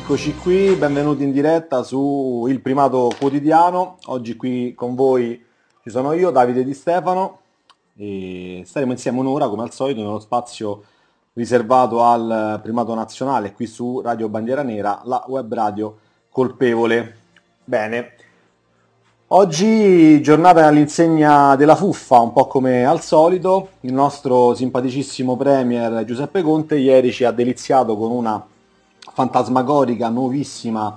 Eccoci qui, benvenuti in diretta su Il Primato Quotidiano. Oggi qui con voi ci sono io, Davide Di Stefano, e staremo insieme un'ora come al solito nello spazio riservato al Primato Nazionale qui su Radio Bandiera Nera, la web radio colpevole. Bene, oggi giornata all'insegna della fuffa, un po' come al solito. Il nostro simpaticissimo premier Giuseppe Conte ieri ci ha deliziato con una fantasmagorica, nuovissima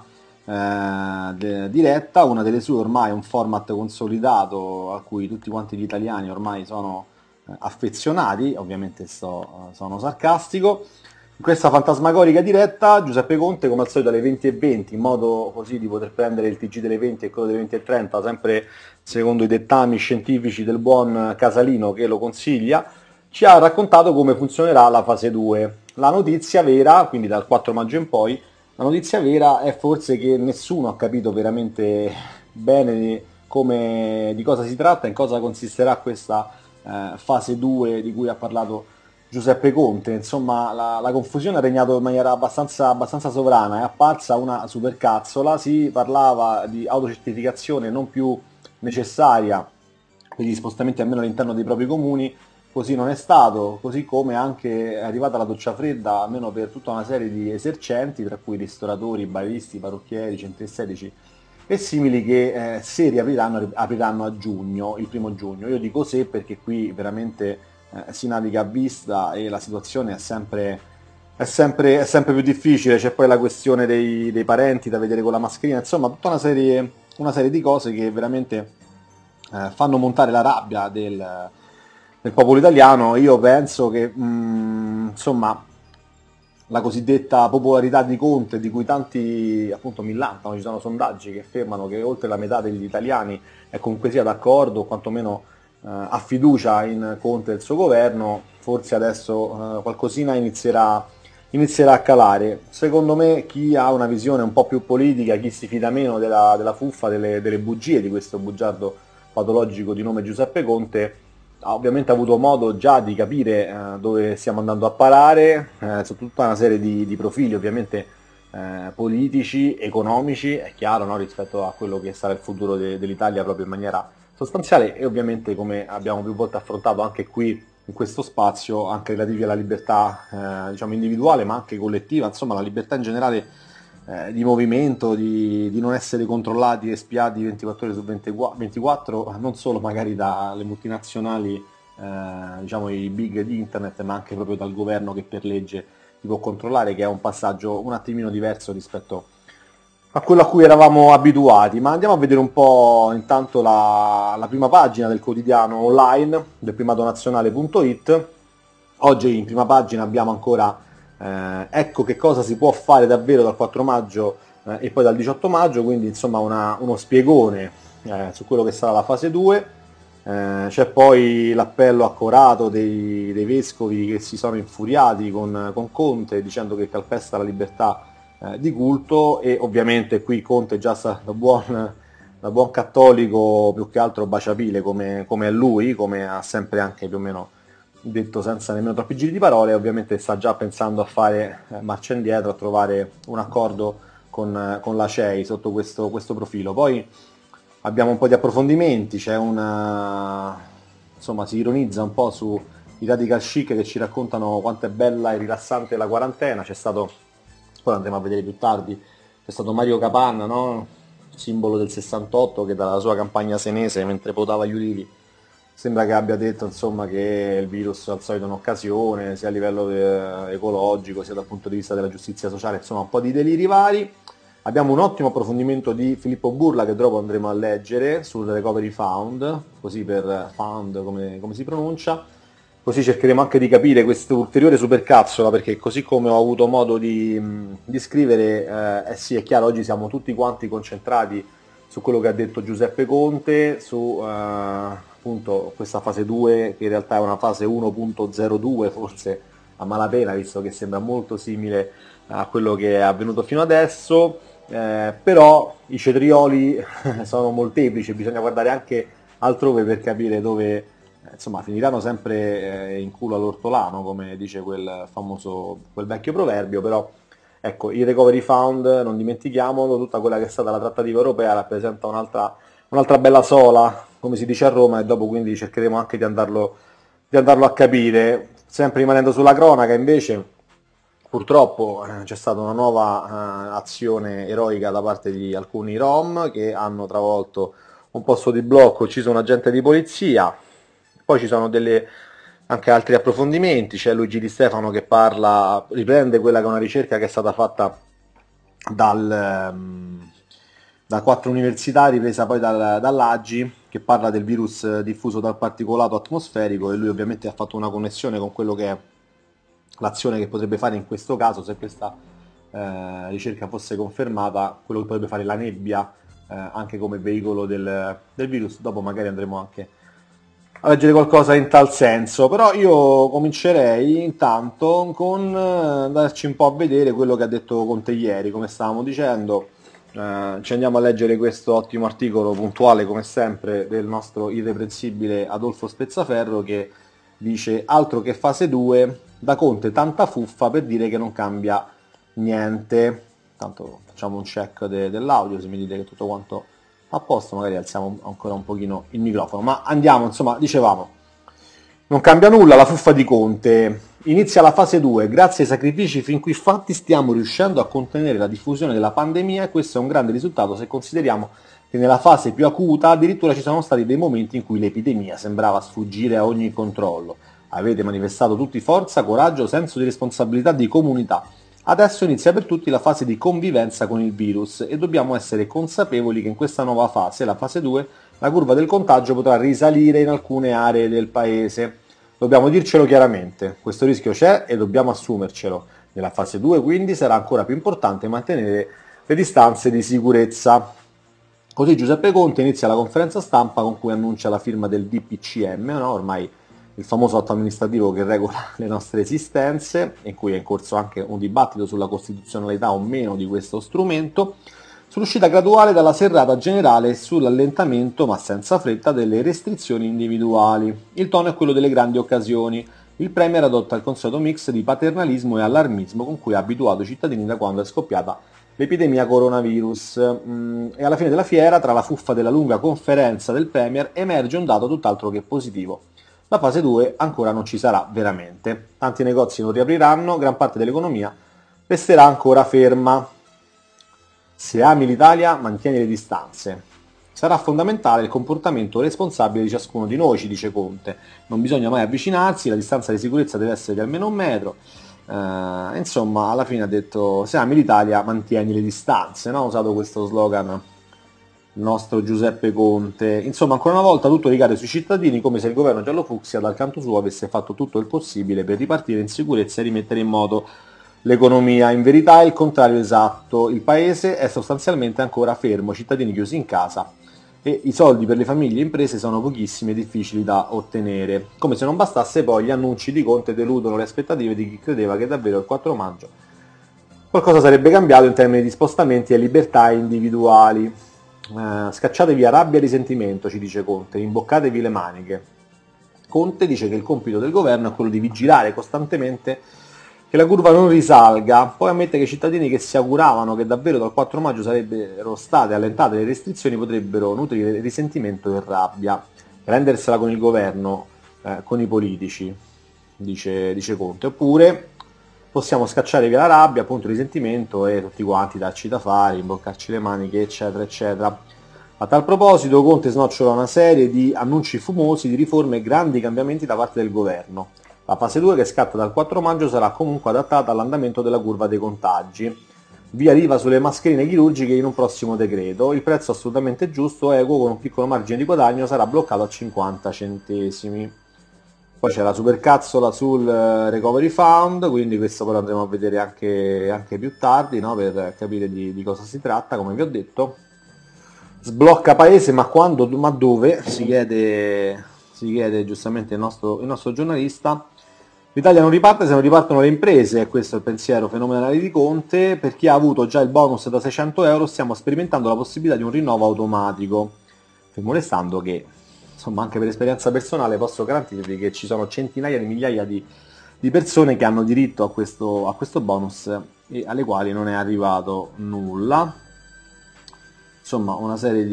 diretta, una delle sue ormai, un format consolidato a cui tutti quanti gli italiani ormai sono affezionati, ovviamente sono sarcastico. In questa fantasmagorica diretta Giuseppe Conte, come al solito alle 20:20, in modo così di poter prendere il TG delle 20 e quello delle 20:30, sempre secondo i dettami scientifici del buon Casalino che lo consiglia, ci ha raccontato come funzionerà la fase 2. La notizia vera, quindi dal 4 maggio in poi, la notizia vera è forse che nessuno ha capito veramente bene di cosa si tratta, in cosa consisterà questa fase 2 di cui ha parlato Giuseppe Conte. Insomma, la confusione ha regnato in maniera abbastanza sovrana, è apparsa una supercazzola, si parlava di autocertificazione non più necessaria per gli spostamenti almeno all'interno dei propri comuni. Così non è stato, così come anche è arrivata la doccia fredda almeno per tutta una serie di esercenti, tra cui ristoratori, baristi, parrucchieri, centri estetici e simili, che se apriranno a giugno, il 1° giugno. Io dico se perché qui veramente si naviga a vista e la situazione è sempre più difficile. C'è poi la questione dei parenti da vedere con la mascherina, insomma tutta una serie di cose che veramente fanno montare la rabbia del popolo italiano. Io penso che insomma la cosiddetta popolarità di Conte, di cui tanti appunto millantano, ci sono sondaggi che affermano che oltre la metà degli italiani è comunque sia d'accordo o quantomeno ha fiducia in Conte e il suo governo, forse adesso qualcosina inizierà a calare. Secondo me chi ha una visione un po' più politica, chi si fida meno della fuffa, delle bugie di questo bugiardo patologico di nome Giuseppe Conte, ha ovviamente avuto modo già di capire dove stiamo andando a parare, su tutta una serie di profili ovviamente politici, economici, è chiaro, no? Rispetto a quello che sarà il futuro dell'Italia proprio in maniera sostanziale, e ovviamente, come abbiamo più volte affrontato anche qui in questo spazio, anche relativi alla libertà diciamo individuale ma anche collettiva, insomma la libertà in generale di movimento, di non essere controllati e spiati 24 ore su 24, non solo magari dalle multinazionali, diciamo i big di internet, ma anche proprio dal governo che per legge ti può controllare, che è un passaggio un attimino diverso rispetto a quello a cui eravamo abituati. Ma andiamo a vedere un po' intanto la prima pagina del quotidiano online, del primatonazionale.it. Oggi in prima pagina abbiamo ancora ecco che cosa si può fare davvero dal 4 maggio e poi dal 18 maggio, quindi insomma uno spiegone su quello che sarà la fase 2. C'è poi l'appello accorato dei vescovi che si sono infuriati con Conte, dicendo che calpesta la libertà di culto, e ovviamente qui Conte già da buon cattolico, più che altro baciapile come è lui, come ha sempre anche più o meno detto senza nemmeno troppi giri di parole, ovviamente sta già pensando a fare marcia indietro, a trovare un accordo con la CEI sotto questo profilo. Poi abbiamo un po' di approfondimenti, insomma si ironizza un po' sui radical chic che ci raccontano quanto è bella e rilassante la quarantena. C'è stato, poi andremo a vedere più tardi, c'è stato Mario Capanna, no? Simbolo del 68, che dalla sua campagna senese mentre potava gli ulivi sembra che abbia detto insomma che il virus al solito è un'occasione, sia a livello ecologico sia dal punto di vista della giustizia sociale, insomma un po' di deliri vari. Abbiamo un ottimo approfondimento di Filippo Burla che dopo andremo a leggere sul Recovery Fund, così per fund come si pronuncia. Così cercheremo anche di capire questa ulteriore supercazzola, perché così come ho avuto modo di scrivere, sì, è chiaro, oggi siamo tutti quanti concentrati su quello che ha detto Giuseppe Conte, su appunto questa fase 2, che in realtà è una fase 1.02 forse a malapena, visto che sembra molto simile a quello che è avvenuto fino adesso, però i cetrioli sono molteplici, bisogna guardare anche altrove per capire dove insomma finiranno sempre in culo all'ortolano, come dice quel vecchio proverbio. Però Ecco, il Recovery Fund, non dimentichiamolo, tutta quella che è stata la trattativa europea rappresenta un'altra bella sola, come si dice a Roma, e dopo quindi cercheremo anche di andarlo a capire. Sempre rimanendo sulla cronaca, invece, purtroppo c'è stata una nuova azione eroica da parte di alcuni Rom che hanno travolto un posto di blocco, ucciso un agente di polizia. Poi ci sono anche altri approfondimenti, c'è Luigi Di Stefano che riprende quella che è una ricerca che è stata fatta da 4 universitari, presa poi dall'AGI, che parla del virus diffuso dal particolato atmosferico, e lui ovviamente ha fatto una connessione con quello che è l'azione che potrebbe fare in questo caso, se questa ricerca fosse confermata, quello che potrebbe fare la nebbia anche come veicolo del virus. Dopo magari andremo anche a leggere qualcosa in tal senso, però io comincerei intanto con andarci un po' a vedere quello che ha detto Conte ieri, come stavamo dicendo. Ci andiamo a leggere questo ottimo articolo puntuale come sempre del nostro irreprensibile Adolfo Spezzaferro, che dice: altro che fase 2, da Conte tanta fuffa per dire che non cambia niente. Tanto facciamo un check dell'audio, se mi dite che tutto quanto a posto, magari alziamo ancora un pochino il microfono, ma andiamo, insomma, dicevamo, non cambia nulla la fuffa di Conte. Inizia la fase 2, grazie ai sacrifici fin qui fatti stiamo riuscendo a contenere la diffusione della pandemia, e questo è un grande risultato se consideriamo che nella fase più acuta addirittura ci sono stati dei momenti in cui l'epidemia sembrava sfuggire a ogni controllo. Avete manifestato tutti forza, coraggio, senso di responsabilità di comunità. Adesso inizia per tutti la fase di convivenza con il virus e dobbiamo essere consapevoli che in questa nuova fase, la fase 2, la curva del contagio potrà risalire in alcune aree del paese. Dobbiamo dircelo chiaramente, questo rischio c'è e dobbiamo assumercelo. Nella fase 2 quindi sarà ancora più importante mantenere le distanze di sicurezza. Così Giuseppe Conte inizia la conferenza stampa con cui annuncia la firma del DPCM, no? Ormai il famoso atto amministrativo che regola le nostre esistenze, in cui è in corso anche un dibattito sulla costituzionalità o meno di questo strumento, sull'uscita graduale dalla serrata generale e sull'allentamento, ma senza fretta, delle restrizioni individuali. Il tono è quello delle grandi occasioni. Il Premier adotta il consueto mix di paternalismo e allarmismo con cui ha abituato i cittadini da quando è scoppiata l'epidemia coronavirus. E alla fine della fiera, tra la fuffa della lunga conferenza del Premier, emerge un dato tutt'altro che positivo. La fase 2 ancora non ci sarà veramente. Tanti negozi non riapriranno, gran parte dell'economia resterà ancora ferma. Se ami l'Italia, mantieni le distanze. Sarà fondamentale il comportamento responsabile di ciascuno di noi, ci dice Conte. Non bisogna mai avvicinarsi, la distanza di sicurezza deve essere di almeno 1 metro. Insomma, alla fine ha detto: se ami l'Italia, mantieni le distanze, no? Ha usato questo slogan il nostro Giuseppe Conte. Insomma, ancora una volta tutto ricade sui cittadini, come se il governo giallofucsia dal canto suo avesse fatto tutto il possibile per ripartire in sicurezza e rimettere in moto l'economia. In verità è il contrario esatto, il paese è sostanzialmente ancora fermo, cittadini chiusi in casa, e i soldi per le famiglie e imprese sono pochissimi e difficili da ottenere. Come se non bastasse, poi gli annunci di Conte deludono le aspettative di chi credeva che davvero il 4 maggio qualcosa sarebbe cambiato in termini di spostamenti e libertà individuali. Scacciate via rabbia e risentimento, ci dice Conte, rimboccatevi le maniche. Conte dice che il compito del governo è quello di vigilare costantemente che la curva non risalga, poi ammette che i cittadini che si auguravano che davvero dal 4 maggio sarebbero state allentate le restrizioni potrebbero nutrire risentimento e rabbia, prendersela con il governo, con i politici, dice Conte. Oppure possiamo scacciare via la rabbia, appunto il risentimento, e tutti quanti darci da fare, imboccarci le maniche, eccetera, eccetera. A tal proposito Conte snocciola una serie di annunci fumosi di riforme e grandi cambiamenti da parte del governo. La fase 2, che scatta dal 4 maggio, sarà comunque adattata all'andamento della curva dei contagi. Via riva sulle mascherine chirurgiche in un prossimo decreto. Il prezzo assolutamente giusto, equo, con un piccolo margine di guadagno, sarà bloccato a 50 centesimi. Poi c'è la supercazzola sul Recovery Fund, quindi questo poi lo andremo a vedere anche più tardi, no? Per capire di cosa si tratta, come vi ho detto. Sblocca paese, ma quando, ma dove? Si chiede giustamente il nostro giornalista. L'Italia non riparte se non ripartono le imprese, e questo è il pensiero fenomenale di Conte. Per chi ha avuto già il bonus da 600 euro stiamo sperimentando la possibilità di un rinnovo automatico, fermo restando che, insomma, anche per esperienza personale posso garantirvi che ci sono centinaia di migliaia di persone che hanno diritto a questo bonus e alle quali non è arrivato nulla. Insomma, una serie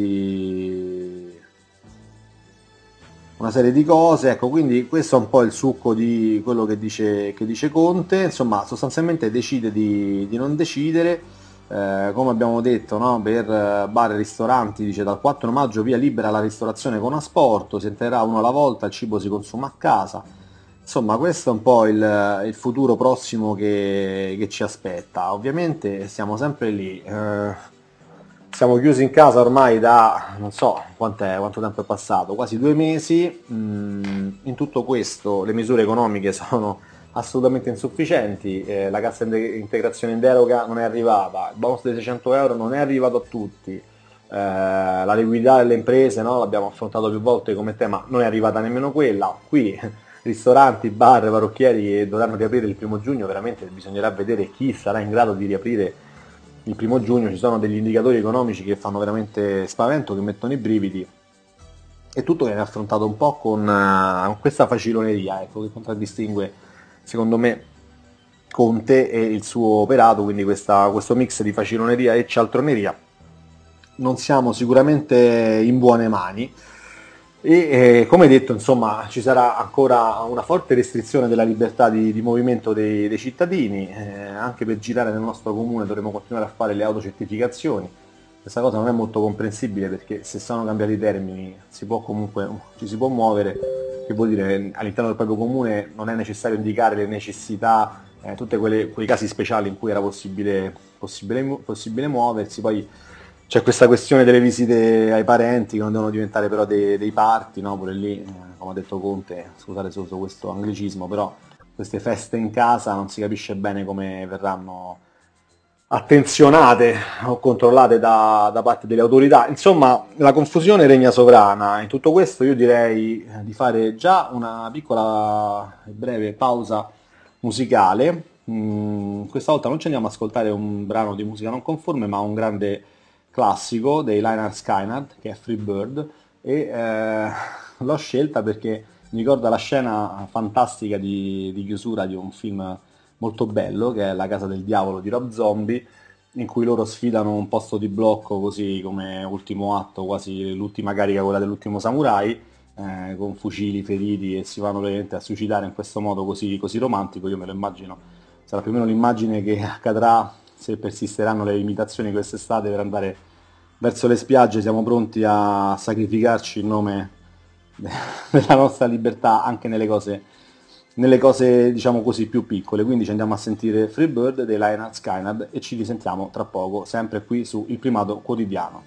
di cose, ecco, quindi questo è un po' il succo di quello che dice Conte. Insomma, sostanzialmente decide di non decidere, come abbiamo detto, no? Per bar e ristoranti dice dal 4 maggio via libera la ristorazione con asporto, si entrerà uno alla volta, il cibo si consuma a casa. Insomma, questo è un po' il futuro prossimo che ci aspetta. Ovviamente siamo sempre lì. Siamo chiusi in casa ormai da, non so quanto tempo è passato, quasi 2 mesi. In tutto questo le misure economiche sono assolutamente insufficienti, la cassa integrazione in deroga non è arrivata, il bonus dei 600 euro non è arrivato a tutti, la liquidità delle imprese, no? L'abbiamo affrontato più volte come tema, non è arrivata nemmeno quella. Qui ristoranti, bar, parrucchieri dovranno riaprire il 1° giugno, veramente bisognerà vedere chi sarà in grado di riaprire il 1° giugno. Ci sono degli indicatori economici che fanno veramente spavento, che mettono i brividi, e tutto viene affrontato un po' con questa faciloneria, ecco, che contraddistingue secondo me Conte e il suo operato, quindi questo mix di faciloneria e cialtroneria. Non siamo sicuramente in buone mani. E come detto, insomma, ci sarà ancora una forte restrizione della libertà di movimento dei cittadini, anche per girare nel nostro comune dovremo continuare a fare le autocertificazioni. Questa cosa non è molto comprensibile, perché se sono cambiati i termini ci si può muovere, che vuol dire all'interno del proprio comune non è necessario indicare le necessità, tutti quei casi speciali in cui era possibile muoversi. Poi c'è questa questione delle visite ai parenti che non devono diventare però dei party, no? Pure lì, come ha detto Conte, scusate se uso questo anglicismo, però queste feste in casa non si capisce bene come verranno attenzionate o controllate da parte delle autorità. Insomma, la confusione regna sovrana. In tutto questo io direi di fare già una piccola e breve pausa musicale. Questa volta non ci andiamo ad ascoltare un brano di musica non conforme, ma un grande classico dei Lynyrd Skynyrd, che è Free Bird, e l'ho scelta perché mi ricorda la scena fantastica di chiusura di un film molto bello, che è La casa del diavolo di Rob Zombie, in cui loro sfidano un posto di blocco così come ultimo atto, quasi l'ultima carica, quella dell'ultimo samurai, con fucili feriti, e si vanno praticamente a suicidare in questo modo così romantico. Io me lo immagino, sarà più o meno l'immagine che accadrà se persisteranno le imitazioni quest'estate per andare verso le spiagge. Siamo pronti a sacrificarci in nome della nostra libertà anche nelle cose diciamo così più piccole. Quindi ci andiamo a sentire Free Bird dei Lynyrd Skynyrd e ci risentiamo tra poco, sempre qui su Il Primato Quotidiano.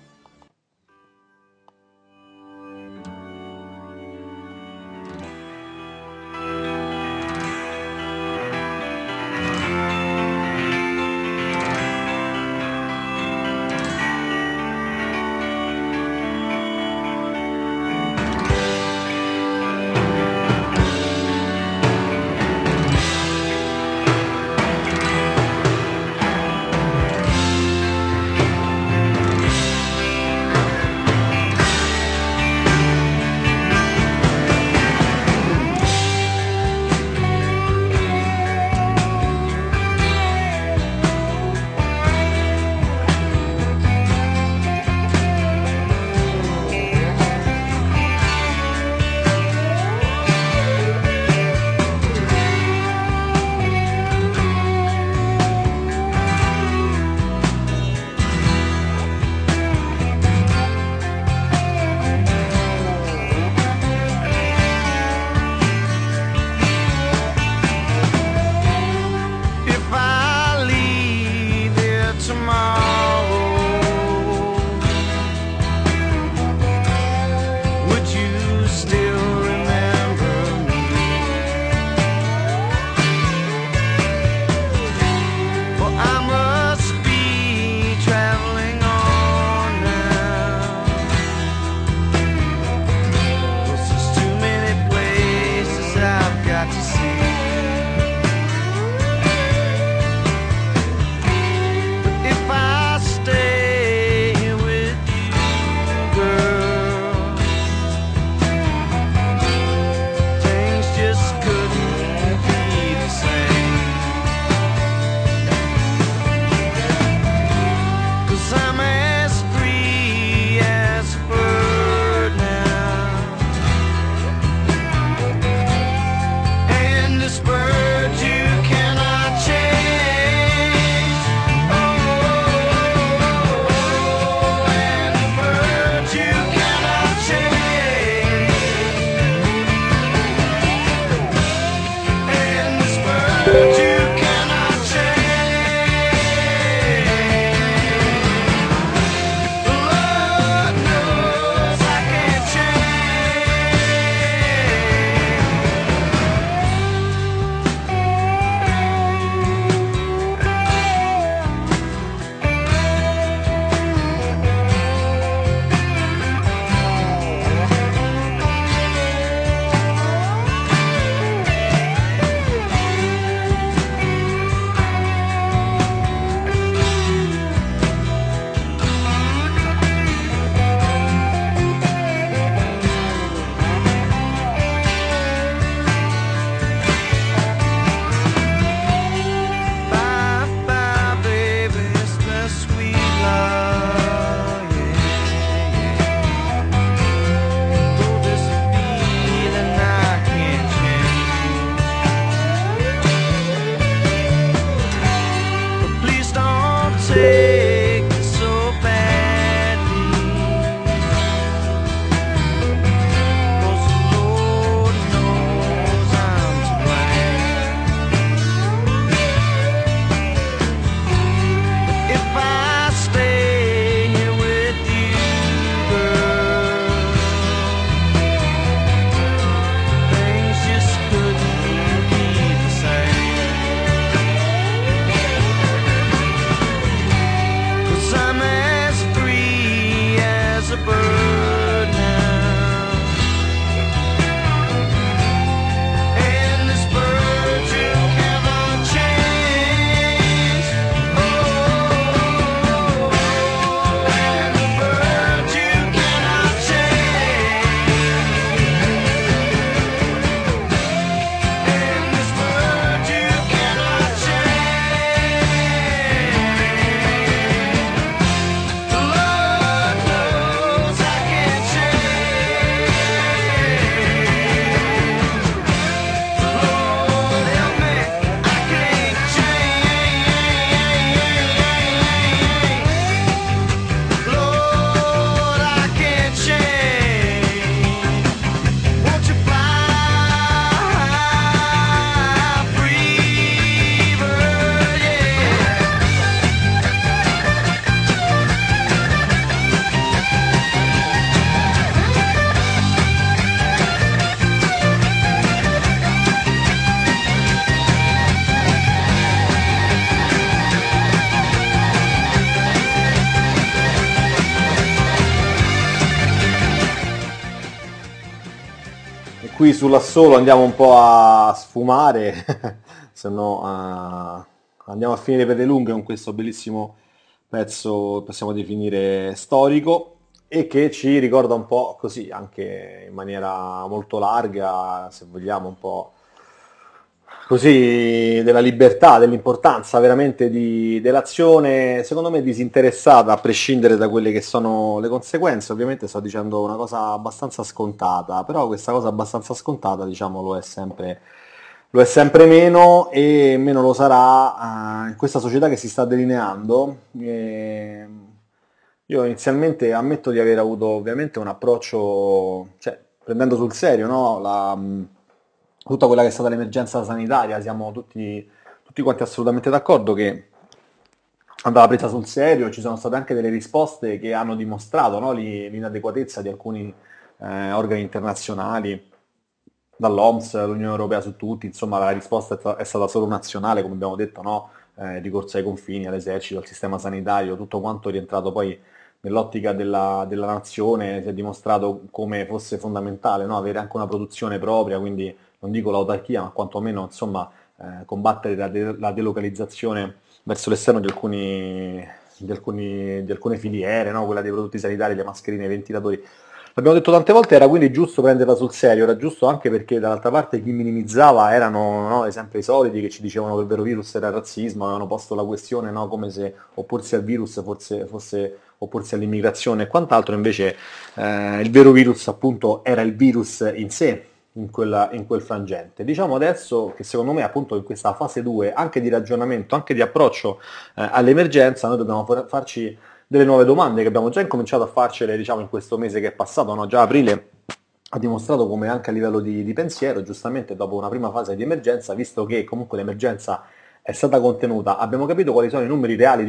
Qui sull'assolo andiamo un po' a sfumare, se no andiamo a finire per le lunghe con questo bellissimo pezzo, possiamo definire storico, e che ci ricorda un po' così, anche in maniera molto larga, se vogliamo, un po' così della libertà, dell'importanza veramente dell'azione, secondo me disinteressata, a prescindere da quelle che sono le conseguenze. Ovviamente sto dicendo una cosa abbastanza scontata, però questa cosa abbastanza scontata, diciamo, lo è sempre meno, e meno lo sarà in questa società che si sta delineando. Io inizialmente ammetto di aver avuto ovviamente un approccio, cioè prendendo sul serio, no, tutta quella che è stata l'emergenza sanitaria, siamo tutti quanti assolutamente d'accordo che andava presa sul serio. Ci sono state anche delle risposte che hanno dimostrato, no, l'inadeguatezza di alcuni organi internazionali, dall'OMS, l'Unione Europea su tutti. Insomma, la risposta è stata solo nazionale, come abbiamo detto, no? Ricorso ai confini, all'esercito, al sistema sanitario, tutto quanto è rientrato poi nell'ottica della nazione. Si è dimostrato come fosse fondamentale, no, avere anche una produzione propria, quindi non dico l'autarchia, ma quantomeno, insomma, combattere la delocalizzazione verso l'esterno di alcune filiere, no? Quella dei prodotti sanitari, le mascherine, i ventilatori. L'abbiamo detto tante volte, era quindi giusto prenderla sul serio, era giusto anche perché dall'altra parte chi minimizzava erano, no, sempre i soliti che ci dicevano che il vero virus era il razzismo, avevano posto la questione, no, come se opporsi al virus fosse opporsi all'immigrazione e quant'altro. Invece il vero virus appunto era il virus in sé, in quel frangente. Diciamo adesso che secondo me appunto in questa fase 2, anche di ragionamento, anche di approccio all'emergenza, noi dobbiamo farci delle nuove domande che abbiamo già incominciato a farcele, diciamo, in questo mese che è passato, no? Già aprile ha dimostrato come anche a livello di pensiero, giustamente dopo una prima fase di emergenza, visto che comunque l'emergenza è stata contenuta, abbiamo capito quali sono i numeri reali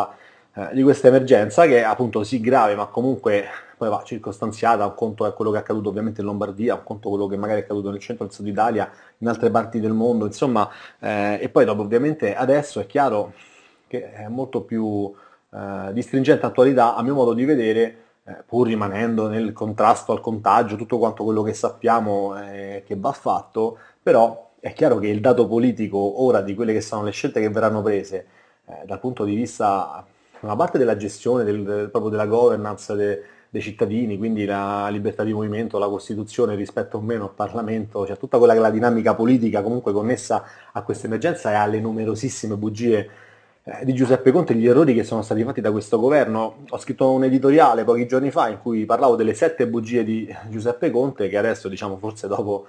di questa emergenza, che è appunto sì grave, ma comunque poi va circostanziata. Un conto è quello che è accaduto ovviamente in Lombardia, un conto è quello che magari è accaduto nel centro e nel sud Italia, in altre parti del mondo, insomma, e poi dopo ovviamente adesso è chiaro che è molto più di stringente attualità, a mio modo di vedere, pur rimanendo nel contrasto al contagio, tutto quanto quello che sappiamo che va fatto, però è chiaro che il dato politico ora di quelle che sono le scelte che verranno prese, dal punto di vista, una parte della gestione, proprio della governance dei cittadini, quindi la libertà di movimento, la Costituzione, rispetto o meno al Parlamento, cioè tutta quella che è la dinamica politica comunque connessa a questa emergenza e alle numerosissime bugie di Giuseppe Conte, gli errori che sono stati fatti da questo governo. Ho scritto un editoriale pochi giorni fa in cui parlavo delle 7 bugie di Giuseppe Conte, che adesso, diciamo, forse dopo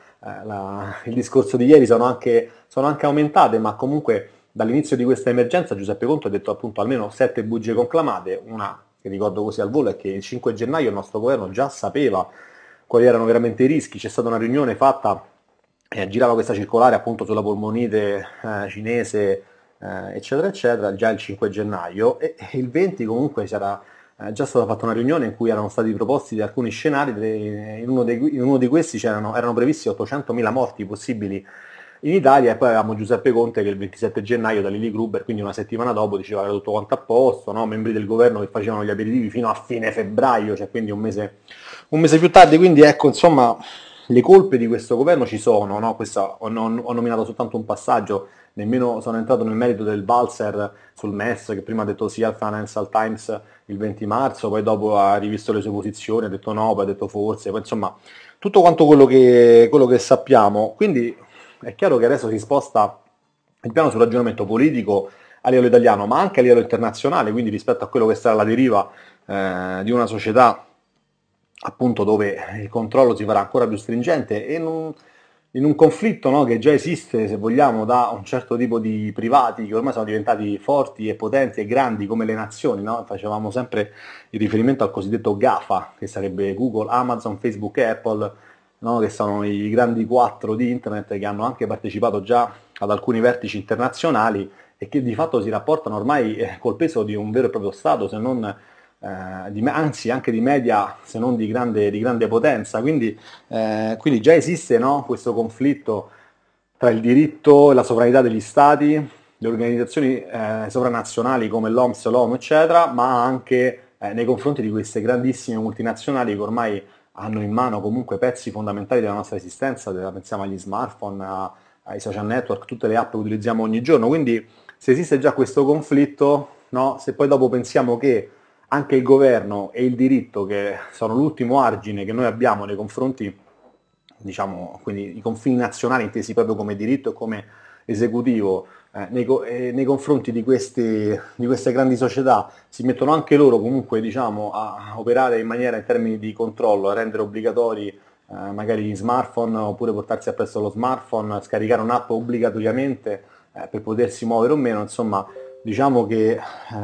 il discorso di ieri sono anche aumentate, ma comunque dall'inizio di questa emergenza Giuseppe Conte ha detto appunto almeno 7 bugie conclamate. Una che ricordo così al volo è che il 5 gennaio il nostro governo già sapeva quali erano veramente i rischi. C'è stata una riunione fatta, girava questa circolare appunto sulla polmonite cinese, eccetera, eccetera, già il 5 gennaio, e il 20 comunque c'era già stata fatta una riunione in cui erano stati proposti alcuni scenari, in uno di questi erano previsti 800.000 morti possibili in Italia, e poi avevamo Giuseppe Conte che il 27 gennaio da Lili Gruber, quindi una settimana dopo, diceva che era tutto quanto a posto, no? Membri del governo che facevano gli aperitivi fino a fine febbraio, cioè quindi un mese più tardi. Quindi ecco, insomma, le colpe di questo governo ci sono, no? Questa, ho nominato soltanto un passaggio, nemmeno sono entrato nel merito del valzer sul MES, che prima ha detto sì al Financial Times il 20 marzo, poi dopo ha rivisto le sue posizioni, ha detto no, poi ha detto forse, poi insomma tutto quanto quello che sappiamo. Quindi è chiaro che adesso si sposta il piano sul ragionamento politico a livello italiano, ma anche a livello internazionale, quindi rispetto a quello che sarà la deriva di una società appunto dove il controllo si farà ancora più stringente, e in un conflitto, no, che già esiste, se vogliamo, da un certo tipo di privati che ormai sono diventati forti e potenti e grandi come le nazioni, no? Facevamo sempre il riferimento al cosiddetto GAFA, che sarebbe Google, Amazon, Facebook e Apple, no? Che sono i grandi 4 di internet, che hanno anche partecipato già ad alcuni vertici internazionali e che di fatto si rapportano ormai col peso di un vero e proprio Stato, se non anzi anche di media, se non di grande potenza. Quindi già esiste, no, questo conflitto tra il diritto e la sovranità degli stati, le organizzazioni sovranazionali come l'OMS, l'ONU, eccetera, ma anche nei confronti di queste grandissime multinazionali che ormai hanno in mano comunque pezzi fondamentali della nostra esistenza, pensiamo agli smartphone, ai social network, tutte le app che utilizziamo ogni giorno. Quindi se esiste già questo conflitto, no, se poi dopo pensiamo che anche il governo e il diritto, che sono l'ultimo argine che noi abbiamo nei confronti, diciamo, quindi i confini nazionali intesi proprio come diritto e come esecutivo, nei confronti di queste grandi società, si mettono anche loro comunque, diciamo, a operare in maniera, in termini di controllo, a rendere obbligatori magari gli smartphone, oppure portarsi appresso lo smartphone, scaricare un'app obbligatoriamente per potersi muovere o meno. Insomma, diciamo che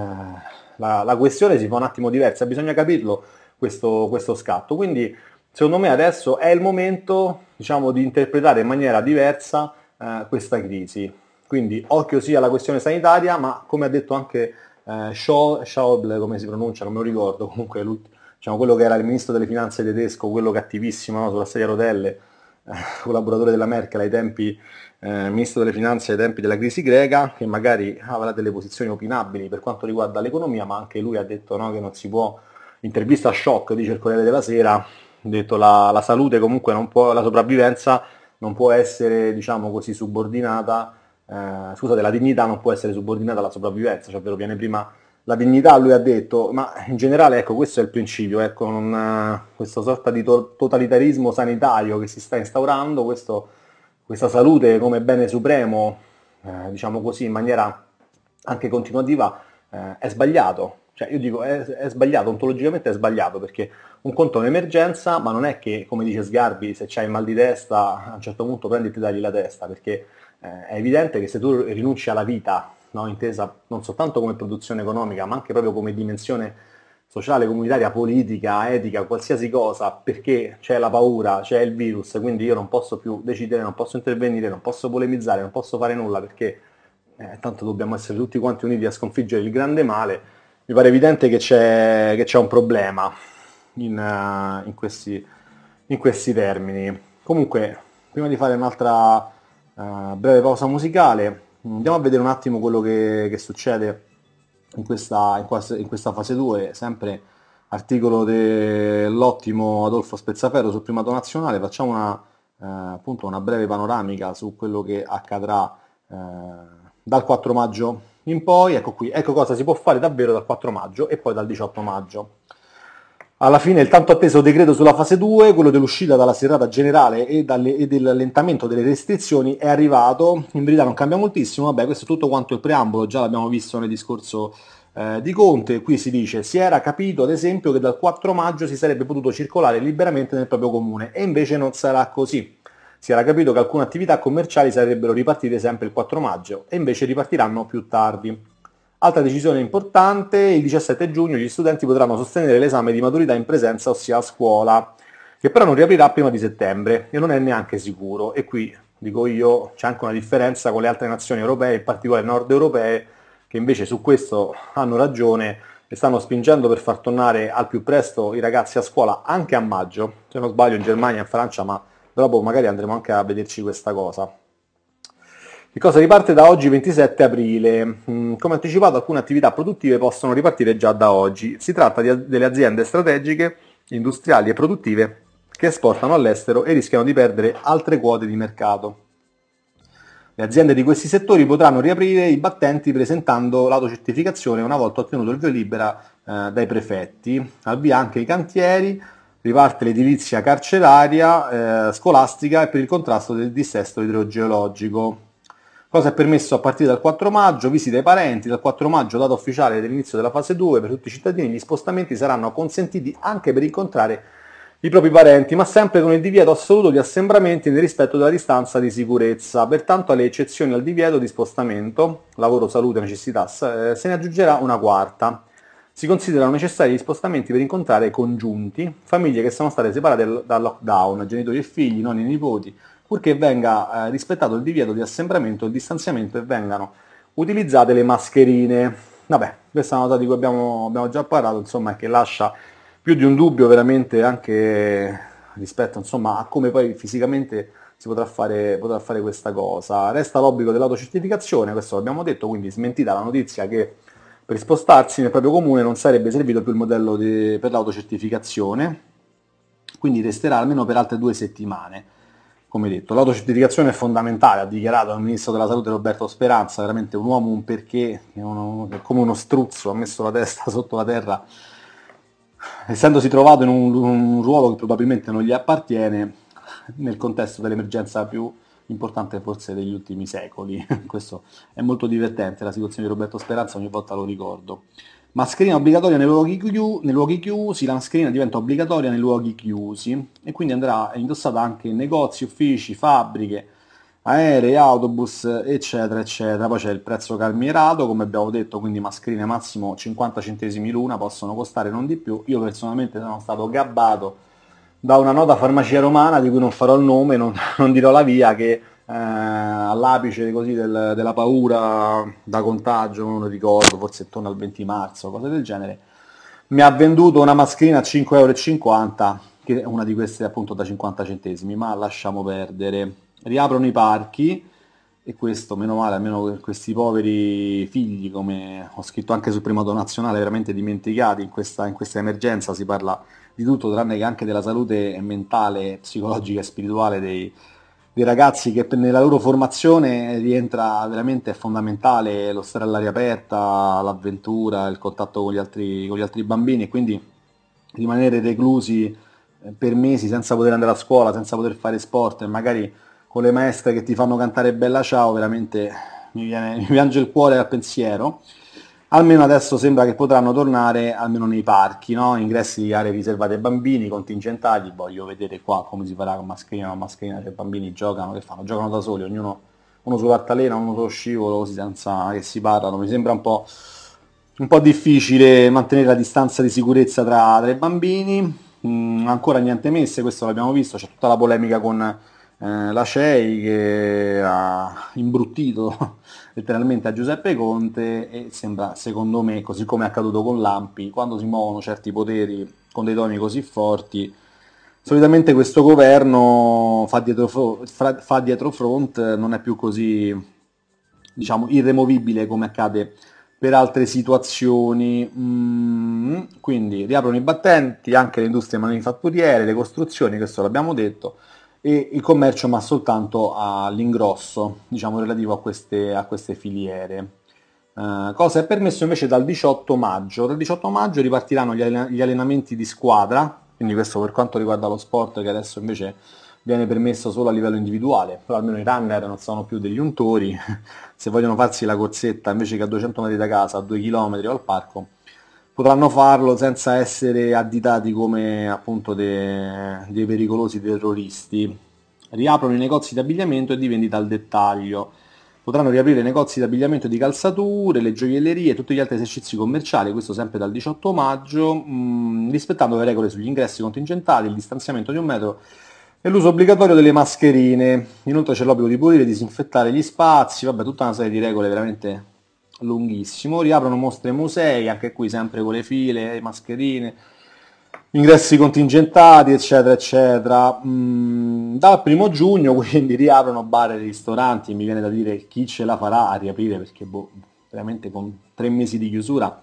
la questione si fa un attimo diversa, bisogna capirlo questo scatto. Quindi secondo me adesso è il momento, diciamo, di interpretare in maniera diversa questa crisi. Quindi occhio sia alla questione sanitaria, ma come ha detto anche Schäuble, come si pronuncia, non me lo ricordo, comunque diciamo, quello che era il ministro delle finanze tedesco, quello cattivissimo, no, sulla sedia a rotelle, collaboratore della Merkel ai tempi, ministro delle finanze ai tempi della crisi greca, che magari avrà delle posizioni opinabili per quanto riguarda l'economia, ma anche lui ha detto, no, che non si può, intervista shock, dice il Corriere della Sera, ha detto la salute comunque non può, la sopravvivenza non può essere, diciamo così, subordinata, scusate, la dignità non può essere subordinata alla sopravvivenza, cioè ovvero viene prima la dignità, lui ha detto, ma in generale, ecco, questo è il principio, ecco, questa sorta di totalitarismo sanitario che si sta instaurando, questa salute come bene supremo, diciamo così, in maniera anche continuativa, è sbagliato. Cioè io dico, è sbagliato, ontologicamente è sbagliato, perché un conto è un'emergenza, ma non è che, come dice Sgarbi, se c'hai il mal di testa, a un certo punto prendi e ti tagli la testa, perché è evidente che se tu rinunci alla vita, no, intesa non soltanto come produzione economica, ma anche proprio come dimensione sociale, comunitaria, politica, etica, qualsiasi cosa, perché c'è la paura, c'è il virus, quindi io non posso più decidere, non posso intervenire, non posso polemizzare, non posso fare nulla perché tanto dobbiamo essere tutti quanti uniti a sconfiggere il grande male. Mi pare evidente che c'è un problema in questi termini. Comunque, prima di fare un'altra breve pausa musicale, andiamo a vedere un attimo quello che succede in questa fase 2, sempre articolo dell'ottimo Adolfo Spezzaferro sul primato nazionale. Facciamo appunto una breve panoramica su quello che accadrà dal 4 maggio in poi. Ecco qui, ecco cosa si può fare davvero dal 4 maggio e poi dal 18 maggio. Alla fine il tanto atteso decreto sulla fase 2, quello dell'uscita dalla serrata generale e dell'allentamento delle restrizioni, è arrivato. In verità non cambia moltissimo, vabbè, questo è tutto quanto il preambolo, già l'abbiamo visto nel discorso di Conte. Qui si dice: si era capito ad esempio che dal 4 maggio si sarebbe potuto circolare liberamente nel proprio comune, e invece non sarà così. Si era capito che alcune attività commerciali sarebbero ripartite sempre il 4 maggio e invece ripartiranno più tardi. Altra decisione importante: il 17 giugno gli studenti potranno sostenere l'esame di maturità in presenza, ossia a scuola, che però non riaprirà prima di settembre e non è neanche sicuro. E qui, dico io, c'è anche una differenza con le altre nazioni europee, in particolare nord europee, che invece su questo hanno ragione e stanno spingendo per far tornare al più presto i ragazzi a scuola anche a maggio, se non sbaglio in Germania e in Francia, ma dopo magari andremo anche a vederci questa cosa. Che cosa riparte da oggi 27 aprile? Come anticipato, alcune attività produttive possono ripartire già da oggi. Si tratta delle aziende strategiche, industriali e produttive che esportano all'estero e rischiano di perdere altre quote di mercato. Le aziende di questi settori potranno riaprire i battenti presentando l'autocertificazione una volta ottenuto il via libera dai prefetti. Al via anche i cantieri, riparte l'edilizia carceraria, scolastica e per il contrasto del dissesto idrogeologico. Cosa è permesso a partire dal 4 maggio? Visite ai parenti. Dal 4 maggio, data ufficiale dell'inizio della fase 2, per tutti i cittadini gli spostamenti saranno consentiti anche per incontrare i propri parenti, ma sempre con il divieto assoluto di assembramenti nel rispetto della distanza di sicurezza. Pertanto alle eccezioni al divieto di spostamento, lavoro, salute, necessità, se ne aggiungerà una quarta. Si considerano necessari gli spostamenti per incontrare congiunti, famiglie che sono state separate dal lockdown, genitori e figli, nonni e nipoti, purché venga rispettato il divieto di assembramento e il distanziamento e vengano utilizzate le mascherine. Vabbè, questa è una nota di cui abbiamo già parlato, insomma, che lascia più di un dubbio veramente anche rispetto, insomma, a come poi fisicamente si potrà fare questa cosa. Resta l'obbligo dell'autocertificazione, questo l'abbiamo detto, quindi smentita la notizia che per spostarsi nel proprio comune non sarebbe servito più il modello per l'autocertificazione, quindi resterà almeno per altre 2 settimane. Come detto, l'autocertificazione è fondamentale, ha dichiarato il ministro della salute Roberto Speranza, veramente un uomo, un perché, è come uno struzzo, ha messo la testa sotto la terra, essendosi trovato in un ruolo che probabilmente non gli appartiene nel contesto dell'emergenza più importante forse degli ultimi secoli. Questo è molto divertente, la situazione di Roberto Speranza ogni volta lo ricordo. Mascherina obbligatoria nei luoghi chiusi, la mascherina diventa obbligatoria nei luoghi chiusi e quindi andrà indossata anche in negozi, uffici, fabbriche, aerei, autobus, eccetera, eccetera. Poi c'è il prezzo calmierato, come abbiamo detto, quindi mascherine massimo 50 centesimi l'una, possono costare non di più. Io personalmente sono stato gabbato da una nota farmacia romana, di cui non farò il nome, non dirò la via, che all'apice così della paura da contagio, non ricordo, forse intorno al 20 marzo, cose del genere, mi ha venduto una mascherina a 5,50 euro, che è una di queste appunto da 50 centesimi, ma lasciamo perdere. Riaprono i parchi, e questo, meno male, almeno per questi poveri figli, come ho scritto anche sul primato nazionale, veramente dimenticati in questa emergenza. Si parla di tutto tranne che anche della salute mentale, psicologica e spirituale dei ragazzi, che nella loro formazione rientra veramente, è fondamentale lo stare all'aria aperta, l'avventura, il contatto con gli altri bambini, e quindi rimanere reclusi per mesi senza poter andare a scuola, senza poter fare sport e magari con le maestre che ti fanno cantare Bella Ciao, veramente mi piange il cuore al pensiero. Almeno adesso sembra che potranno tornare almeno nei parchi, no? Ingressi di aree riservate ai bambini, contingentati. Voglio vedere qua come si farà con mascherina, non mascherina, se i bambini giocano, che fanno? Giocano da soli, ognuno, uno sull'altalena, uno sullo scivolo, così senza che si parlano. Mi sembra un po' Un po' difficile mantenere la distanza di sicurezza tra i bambini, ancora niente messe, questo l'abbiamo visto, c'è tutta la polemica con la CEI che ha imbruttito letteralmente a Giuseppe Conte e sembra, secondo me, così come è accaduto con l'ANPI, quando si muovono certi poteri con dei toni così forti, solitamente questo governo fa dietro front, non è più così, diciamo, irremovibile come accade per altre situazioni. Quindi riaprono i battenti, anche le industrie manifatturiere, le costruzioni, questo l'abbiamo detto, e il commercio ma soltanto all'ingrosso, diciamo relativo a queste filiere. Cosa è permesso invece dal 18 maggio. Dal 18 maggio ripartiranno gli allenamenti di squadra, quindi questo per quanto riguarda lo sport che adesso invece viene permesso solo a livello individuale, però almeno i runner non sono più degli untori, se vogliono farsi la corsetta invece che a 200 metri da casa, a 2 km o al parco, potranno farlo senza essere additati come appunto dei pericolosi terroristi. Riaprono i negozi di abbigliamento e di vendita al dettaglio. Potranno riaprire negozi di abbigliamento e di calzature, le gioiellerie e tutti gli altri esercizi commerciali, questo sempre dal 18 maggio, rispettando le regole sugli ingressi contingentali, il distanziamento di 1 metro e l'uso obbligatorio delle mascherine. Inoltre c'è l'obbligo di pulire e disinfettare gli spazi, vabbè, tutta una serie di regole veramente lunghissimo. Riaprono mostre e musei, anche qui sempre con le file, le mascherine, ingressi contingentati, eccetera, eccetera. Dal 1° giugno quindi riaprono bar e ristoranti, mi viene da dire chi ce la farà a riaprire, perché veramente con 3 mesi di chiusura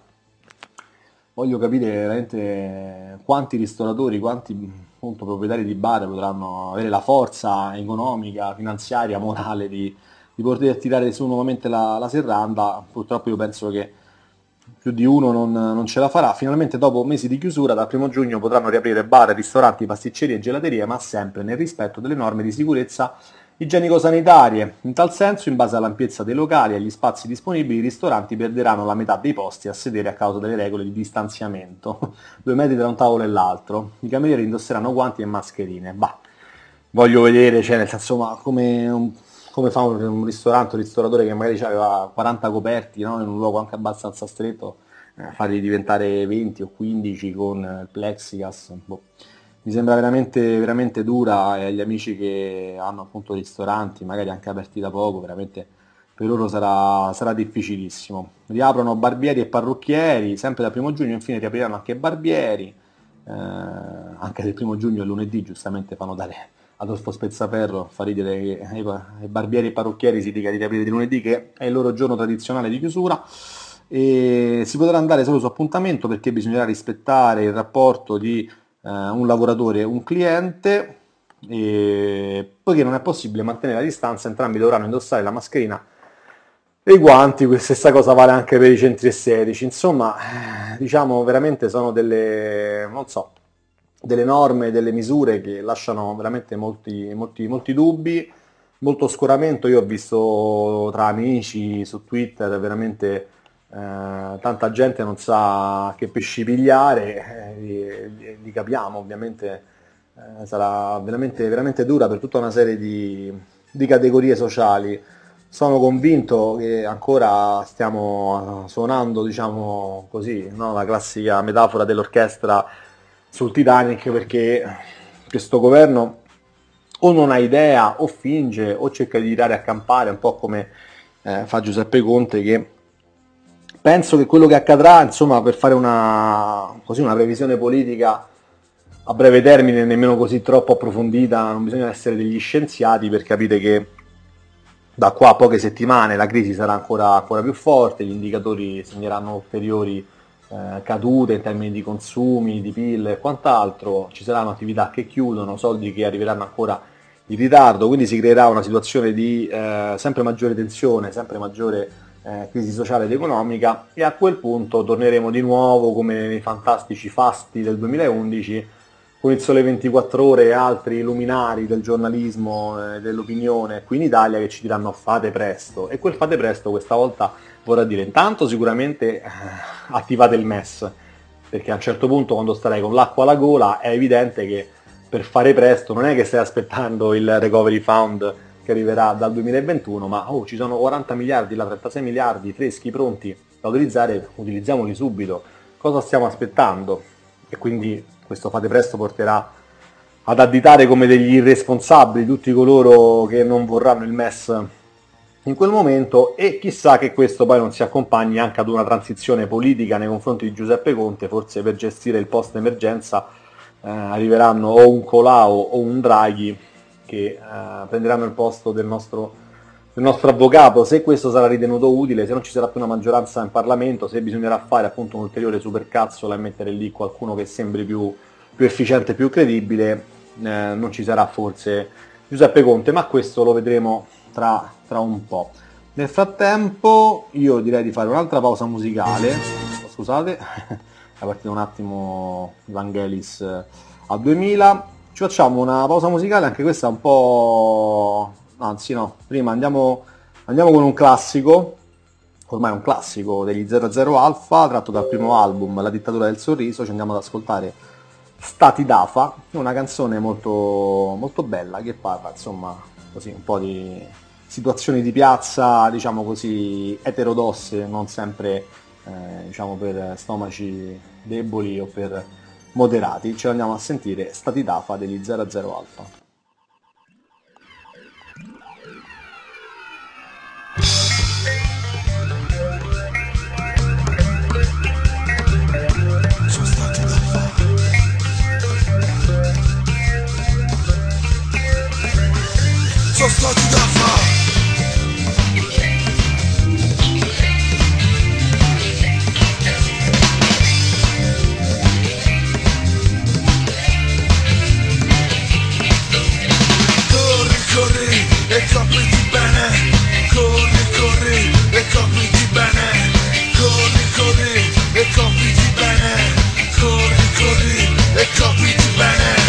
voglio capire veramente quanti ristoratori, quanti appunto, proprietari di bar potranno avere la forza economica, finanziaria, morale di poter tirare su nuovamente la serranda. Purtroppo io penso che più di uno non ce la farà. Finalmente dopo mesi di chiusura dal 1° giugno potranno riaprire bar, ristoranti, pasticcerie e gelaterie, ma sempre nel rispetto delle norme di sicurezza igienico-sanitarie. In tal senso, in base all'ampiezza dei locali e agli spazi disponibili, i ristoranti perderanno la metà dei posti a sedere a causa delle regole di distanziamento, 2 metri tra un tavolo e l'altro. I camerieri indosseranno guanti e mascherine. Bah, voglio vedere, cioè, nel senso, ma come fa un ristorante, un ristoratore che magari aveva 40 coperti, no? In un luogo anche abbastanza stretto, farli diventare 20 o 15 con il plexiglass, boh. Mi sembra veramente, veramente dura, e agli amici che hanno appunto ristoranti, magari anche aperti da poco, veramente per loro sarà difficilissimo. Riaprono barbieri e parrucchieri, sempre dal 1° giugno, infine riapriranno anche barbieri, anche se il 1° giugno è lunedì, giustamente fanno dare Adolfo Spezzaferro, fa ridere che ai barbieri e parrucchieri si dica di riaprire di lunedì, che è il loro giorno tradizionale di chiusura, e si potrà andare solo su appuntamento perché bisognerà rispettare il rapporto di un lavoratore e un cliente, e poiché non è possibile mantenere la distanza entrambi dovranno indossare la mascherina e i guanti. Stessa cosa vale anche per i centri estetici. Insomma, diciamo veramente sono delle, non so, delle norme, delle misure che lasciano veramente molti dubbi, molto scoramento. Io ho visto tra amici su Twitter veramente tanta gente non sa che pesci pigliare, li capiamo ovviamente, sarà veramente, veramente dura per tutta una serie di categorie sociali. Sono convinto che ancora stiamo suonando, diciamo così, no? La classica metafora dell'orchestra sul Titanic, perché questo governo o non ha idea o finge o cerca di tirare a campare, un po' come fa Giuseppe Conte, che penso che quello che accadrà, insomma, per fare una previsione politica a breve termine, nemmeno così troppo approfondita, non bisogna essere degli scienziati per capire che da qua a poche settimane la crisi sarà ancora più forte, gli indicatori segneranno ulteriori cadute in termini di consumi, di PIL e quant'altro, ci saranno attività che chiudono, soldi che arriveranno ancora in ritardo, quindi si creerà una situazione di sempre maggiore tensione, sempre maggiore crisi sociale ed economica, e a quel punto torneremo di nuovo come nei fantastici fasti del 2011 con il Sole 24 Ore e altri luminari del giornalismo e dell'opinione qui in Italia che ci diranno fate presto, e quel fate presto questa volta vorrà dire intanto sicuramente attivate il MES, perché a un certo punto quando starai con l'acqua alla gola è evidente che per fare presto non è che stai aspettando il Recovery Fund che arriverà dal 2021, ma ci sono 40 miliardi, 36 miliardi freschi, pronti da utilizzare, utilizziamoli subito. Cosa stiamo aspettando? E quindi questo Fate Presto porterà ad additare come degli irresponsabili tutti coloro che non vorranno il MES in quel momento, e chissà che questo poi non si accompagni anche ad una transizione politica nei confronti di Giuseppe Conte. Forse per gestire il post emergenza arriveranno o un Colau o un Draghi che prenderanno il posto del nostro avvocato, se questo sarà ritenuto utile, se non ci sarà più una maggioranza in Parlamento, se bisognerà fare appunto un ulteriore supercazzola e mettere lì qualcuno che sembri più efficiente, più credibile, non ci sarà forse Giuseppe Conte, ma questo lo vedremo tra un po'. Nel frattempo io direi di fare un'altra pausa musicale, scusate, è partito un attimo Vangelis a 2000, ci facciamo una pausa musicale, anche questa un po'... anzi no, prima andiamo con un classico, ormai un classico degli 00 Alpha, tratto dal primo album La dittatura del sorriso. Ci andiamo ad ascoltare Stati d'Afa, una canzone molto, molto bella che parla insomma così un po' di situazioni di piazza, diciamo così, eterodosse, non sempre diciamo per stomaci deboli o per moderati. Ce l'andiamo a sentire, Stati d'Afa degli 00 Alpha. Sono stati da fare. Corri, corri e copriti bene. Corri, corri e copriti bene. Corri, corri e copriti bene. Corri, corri e copriti bene.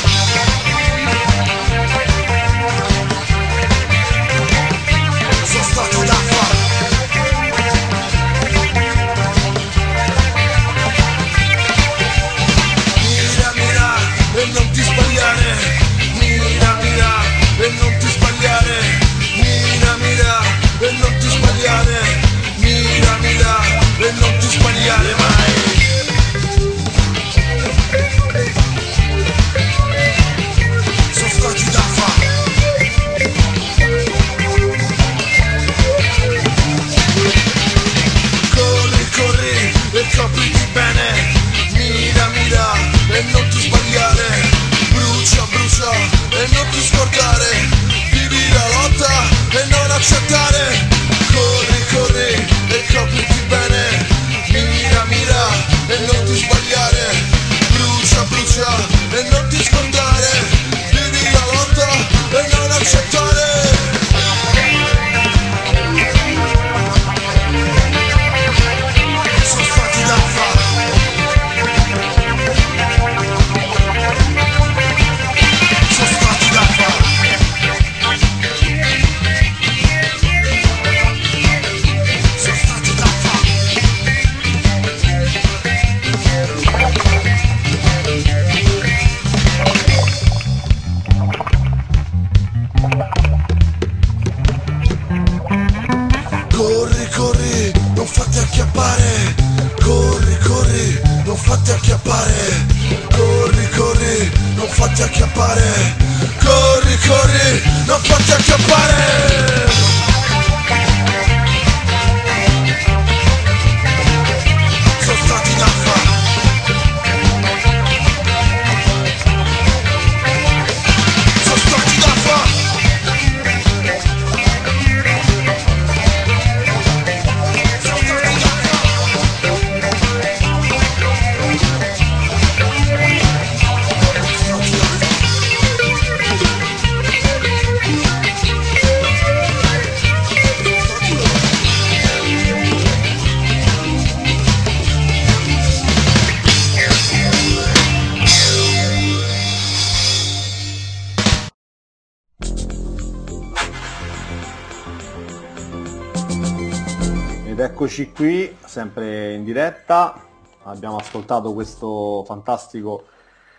Eccoci qui, sempre in diretta. Abbiamo ascoltato questo fantastico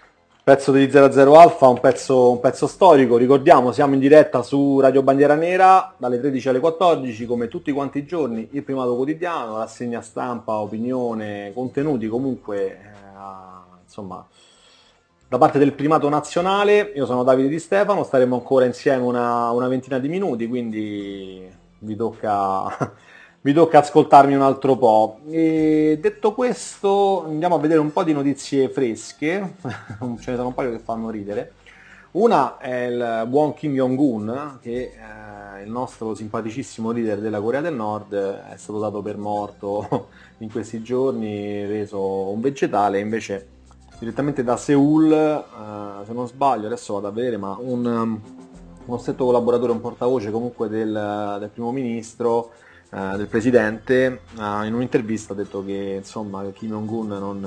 Pezzo di 00 Alfa, un pezzo storico. Ricordiamo, siamo in diretta su Radio Bandiera Nera dalle 13 alle 14, come tutti quanti i giorni, il primato quotidiano, rassegna stampa, opinione, contenuti comunque, insomma, da parte del primato nazionale. Io sono Davide Di Stefano, staremo ancora insieme una ventina di minuti, quindi vi tocca ascoltarmi un altro po'. E detto questo, andiamo a vedere un po' di notizie fresche, ce ne sono un paio che fanno ridere. Una è il buon Kim Jong-un, che il nostro simpaticissimo leader della Corea del Nord è stato dato per morto in questi giorni, reso un vegetale, invece direttamente da Seoul, se non sbaglio, adesso vado a vedere, ma uno stretto collaboratore, un portavoce comunque del primo ministro, del presidente, in un'intervista ha detto che insomma Kim Jong-un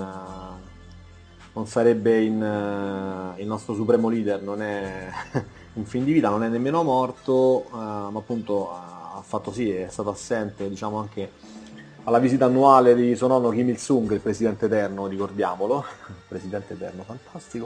non sarebbe il nostro supremo leader, non è in fin di vita, non è nemmeno morto, ma appunto ha fatto sì, è stato assente, diciamo, anche alla visita annuale di suo nonno Kim Il-sung, il presidente eterno, ricordiamolo, presidente eterno, fantastico,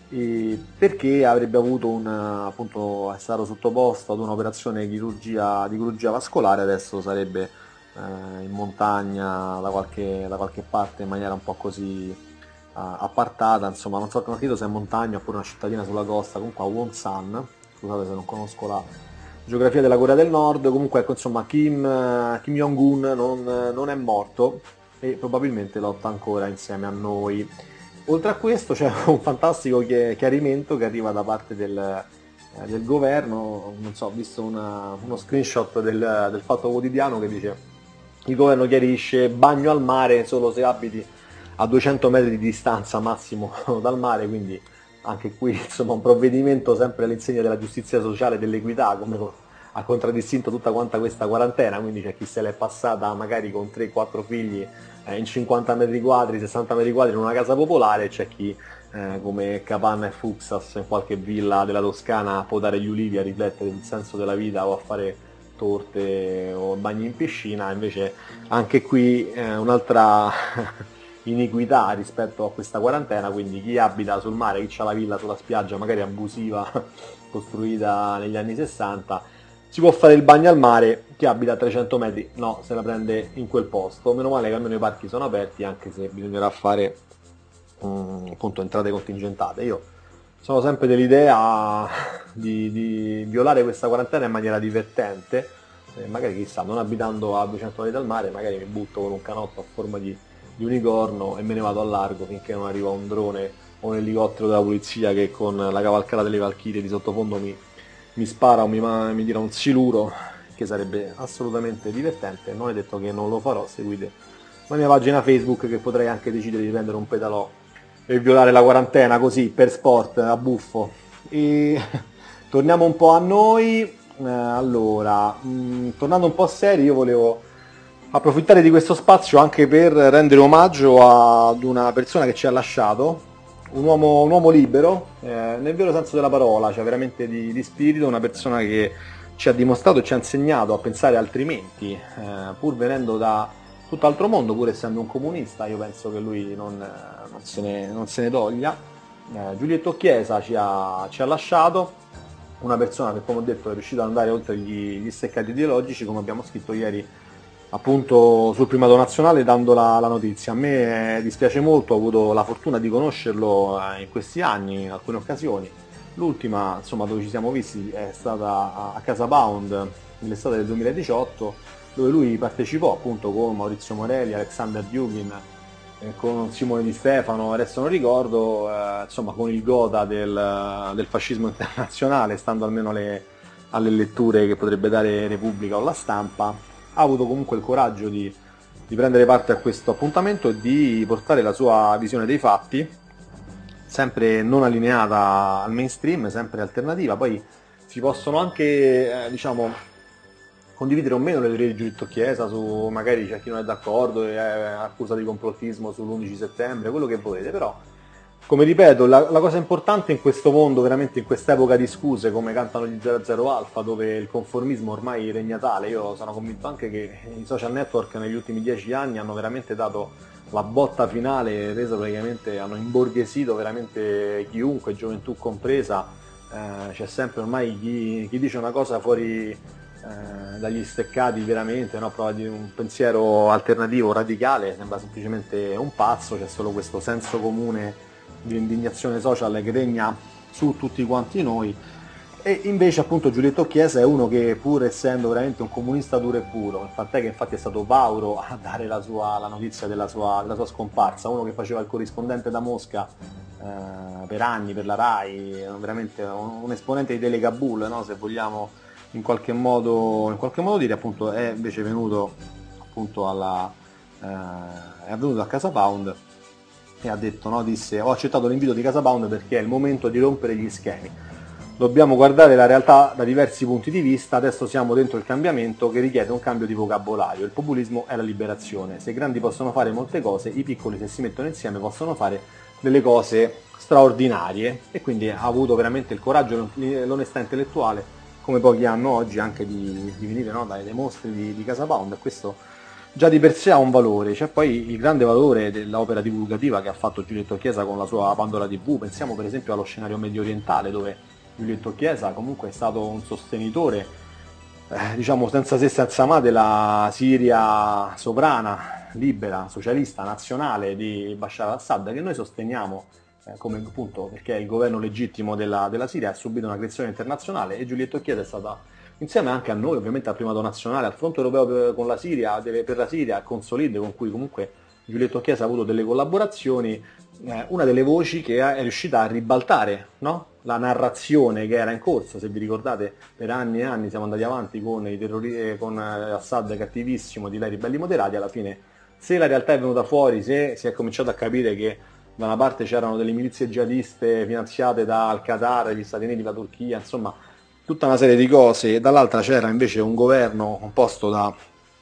perché avrebbe avuto appunto, è stato sottoposto ad un'operazione di chirurgia vascolare, adesso sarebbe in montagna da qualche parte in maniera un po' così appartata, insomma, non so, non credo se è montagna oppure una cittadina sulla costa, comunque a Wonsan, scusate se non conosco la geografia della Corea del Nord. Comunque ecco, insomma, Kim Jong-un non è morto e probabilmente lotta ancora insieme a noi. Oltre a questo c'è un fantastico chiarimento che arriva da parte del governo, non so, ho visto uno screenshot del Fatto Quotidiano che dice: il governo chiarisce, bagno al mare solo se abiti a 200 metri di distanza massimo dal mare, quindi anche qui insomma un provvedimento sempre all'insegna della giustizia sociale e dell'equità, come ha contraddistinto tutta quanta questa quarantena, quindi c'è chi se l'è passata magari con 3-4 figli in 50 metri quadri, 60 metri quadri in una casa popolare, e c'è chi come Capanna e Fuxas in qualche villa della Toscana a podare gli ulivi, a riflettere sul senso della vita o a fare torte o bagni in piscina. Invece anche qui un'altra iniquità rispetto a questa quarantena, quindi chi abita sul mare, chi ha la villa sulla spiaggia magari abusiva costruita negli anni 60, si può fare il bagno al mare, chi abita a 300 metri no, se la prende in quel posto. Meno male che almeno i parchi sono aperti, anche se bisognerà fare appunto entrate contingentate. Io sono sempre dell'idea di violare questa quarantena in maniera divertente, magari chissà, non abitando a 200 metri dal mare, magari mi butto con un canotto a forma di unicorno e me ne vado al largo finché non arriva un drone o un elicottero della polizia che con la cavalcata delle Valchirie di sottofondo mi spara o mi tira un siluro, che sarebbe assolutamente divertente. Non è detto che non lo farò, seguite la mia pagina Facebook, che potrei anche decidere di prendere un pedalò e violare la quarantena così per sport, a buffo. E torniamo un po' a noi. Allora, tornando un po' seri, io volevo approfittare di questo spazio anche per rendere omaggio ad una persona che ci ha lasciato, un uomo libero, nel vero senso della parola, cioè veramente di spirito, una persona che ci ha dimostrato e ci ha insegnato a pensare altrimenti, pur venendo da tutt'altro mondo, pur essendo un comunista. Io penso che lui non se ne toglia. Giulietto Chiesa ci ha lasciato, una persona che, come ho detto, è riuscita ad andare oltre gli steccati ideologici, come abbiamo scritto ieri appunto sul primato nazionale dando la notizia. A me dispiace molto, ho avuto la fortuna di conoscerlo in questi anni, in alcune occasioni. L'ultima, insomma, dove ci siamo visti è stata a Casa Pound nell'estate del 2018, dove lui partecipò appunto con Maurizio Morelli, Alexander Dugin, con Simone Di Stefano, adesso non ricordo, insomma con il gotha del fascismo internazionale, stando almeno alle letture che potrebbe dare Repubblica o La Stampa. Ha avuto comunque il coraggio di prendere parte a questo appuntamento e di portare la sua visione dei fatti, sempre non allineata al mainstream, sempre alternativa. Poi si possono anche, diciamo, condividere o meno le teorie di Giulietto Chiesa, su magari c'è chi non è d'accordo e accusa di complottismo sull'11 settembre, quello che volete, però come ripeto, la cosa importante in questo mondo, veramente in quest'epoca di scuse, come cantano gli 00 Alpha, dove il conformismo ormai regna tale, io sono convinto anche che i social network negli ultimi 10 anni hanno veramente dato la botta finale, reso praticamente, hanno imborghesito veramente chiunque, gioventù compresa. C'è sempre ormai chi dice una cosa fuori dagli steccati veramente, no? Prova di un pensiero alternativo, radicale, sembra semplicemente un pazzo, c'è solo questo senso comune di indignazione social che regna su tutti quanti noi. E invece appunto Giulietto Chiesa è uno che, pur essendo veramente un comunista duro e puro, tant'è che infatti è stato Vauro a dare la notizia della sua scomparsa, uno che faceva il corrispondente da Mosca per anni per la RAI, veramente un esponente di Telecabul, no? Se vogliamo in qualche modo dire, appunto è invece venuto appunto è venuto a Casa Pound e ha detto, no, disse: ho accettato l'invito di Casa Pound perché è il momento di rompere gli schemi. Dobbiamo guardare la realtà da diversi punti di vista, adesso siamo dentro il cambiamento che richiede un cambio di vocabolario, il populismo è la liberazione, se i grandi possono fare molte cose, i piccoli se si mettono insieme possono fare delle cose straordinarie, e quindi ha avuto veramente il coraggio e l'onestà intellettuale, come pochi hanno oggi, anche di venire, no, dai mostri di Casa Pound, e questo già di per sé ha un valore. C'è poi il grande valore dell'opera divulgativa che ha fatto Giulietto Chiesa con la sua Pandora TV, pensiamo per esempio allo scenario medio orientale, dove Giulietto Chiesa comunque è stato un sostenitore, diciamo senza se senza ma, della Siria sovrana, libera, socialista, nazionale di Bashar al-Assad, che noi sosteniamo come appunto perché il governo legittimo della Siria ha subito un'aggressione internazionale, e Giulietto Chiesa è stata, insieme anche a noi, ovviamente al primo dato nazionale, al fronte europeo con la Siria, per la Siria, con Solid, con cui comunque Giulietto Chiesa ha avuto delle collaborazioni, una delle voci che è riuscita a ribaltare, no? La narrazione che era in corso. Se vi ricordate, per anni e anni siamo andati avanti con con Assad cattivissimo, di là ribelli moderati, alla fine, se la realtà è venuta fuori, se si è cominciato a capire che da una parte c'erano delle milizie jihadiste finanziate dal Qatar, gli Stati Uniti, la Turchia, insomma tutta una serie di cose, e dall'altra c'era invece un governo composto da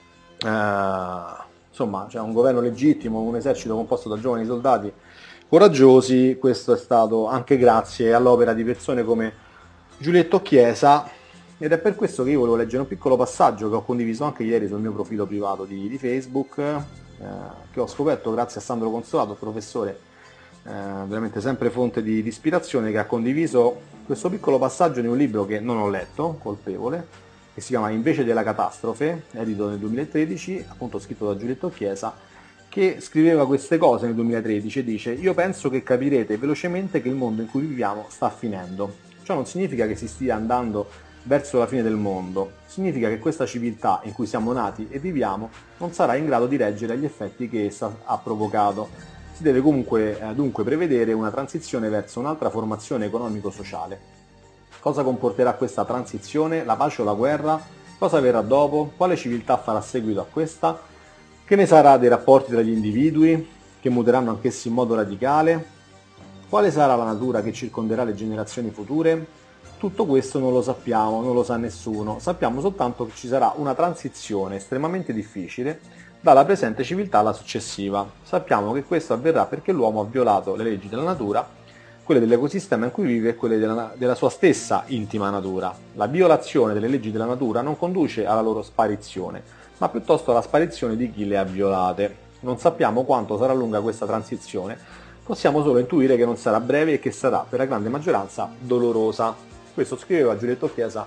insomma, c'era un governo legittimo, un esercito composto da giovani soldati coraggiosi. Questo è stato anche grazie all'opera di persone come Giulietto Chiesa, ed è per questo che io volevo leggere un piccolo passaggio che ho condiviso anche ieri sul mio profilo privato di Facebook, che ho scoperto grazie a Sandro Consolato, professore veramente sempre fonte di ispirazione, che ha condiviso questo piccolo passaggio di un libro che non ho letto, Colpevole, che si chiama Invece della catastrofe, edito nel 2013, appunto scritto da Giulietto Chiesa, che scriveva queste cose nel 2013 e dice: io penso che capirete velocemente che il mondo in cui viviamo sta finendo. Ciò non significa che si stia andando verso la fine del mondo, significa che questa civiltà in cui siamo nati e viviamo non sarà in grado di reggere gli effetti che essa ha provocato. Si deve comunque dunque prevedere una transizione verso un'altra formazione economico-sociale. Cosa comporterà questa transizione? La pace o la guerra? Cosa verrà dopo? Quale civiltà farà seguito a questa? Che ne sarà dei rapporti tra gli individui, che muteranno anch'essi in modo radicale? Quale sarà la natura che circonderà le generazioni future? Tutto questo non lo sappiamo, non lo sa nessuno. Sappiamo soltanto che ci sarà una transizione estremamente difficile dalla presente civiltà alla successiva. Sappiamo che questo avverrà perché l'uomo ha violato le leggi della natura, quelle dell'ecosistema in cui vive e quelle della sua stessa intima natura. La violazione delle leggi della natura non conduce alla loro sparizione, ma piuttosto alla sparizione di chi le ha violate. Non sappiamo quanto sarà lunga questa transizione, possiamo solo intuire che non sarà breve e che sarà, per la grande maggioranza, dolorosa. Questo scriveva Giulietto Chiesa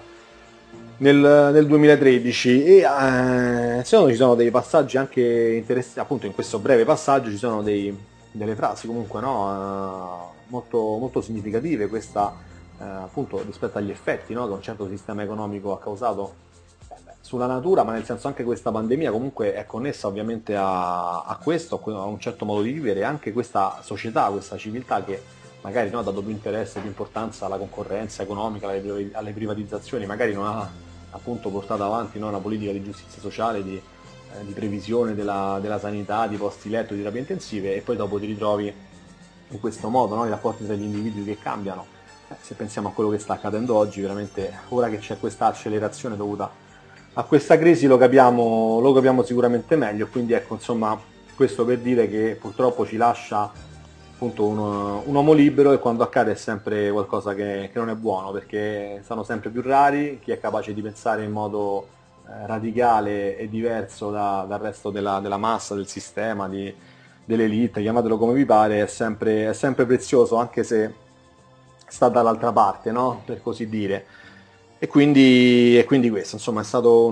nel 2013, e secondo me ci sono dei passaggi anche interessanti, appunto in questo breve passaggio ci sono delle frasi comunque, no, molto, molto significative, questa appunto rispetto agli effetti, no, che un certo sistema economico ha causato sulla natura, ma nel senso anche questa pandemia comunque è connessa ovviamente a questo, a un certo modo di vivere, anche questa società, questa civiltà che magari, no, ha dato più interesse, più importanza alla concorrenza economica, alle privatizzazioni, magari non ha appunto portato avanti, no, una politica di giustizia sociale, di previsione della sanità, di posti letto, di terapie intensive, e poi dopo ti ritrovi in questo modo, no, i rapporti tra gli individui che cambiano. Se pensiamo a quello che sta accadendo oggi, veramente ora che c'è questa accelerazione dovuta a questa crisi lo capiamo sicuramente meglio. Quindi ecco, insomma, questo per dire che purtroppo ci lascia appunto un uomo libero, e quando accade è sempre qualcosa che non è buono, perché sono sempre più rari chi è capace di pensare in modo radicale e diverso dal resto della massa, del sistema, dell'elite, chiamatelo come vi pare, è sempre prezioso, anche se sta dall'altra parte, no? Per così dire. E quindi questo, insomma,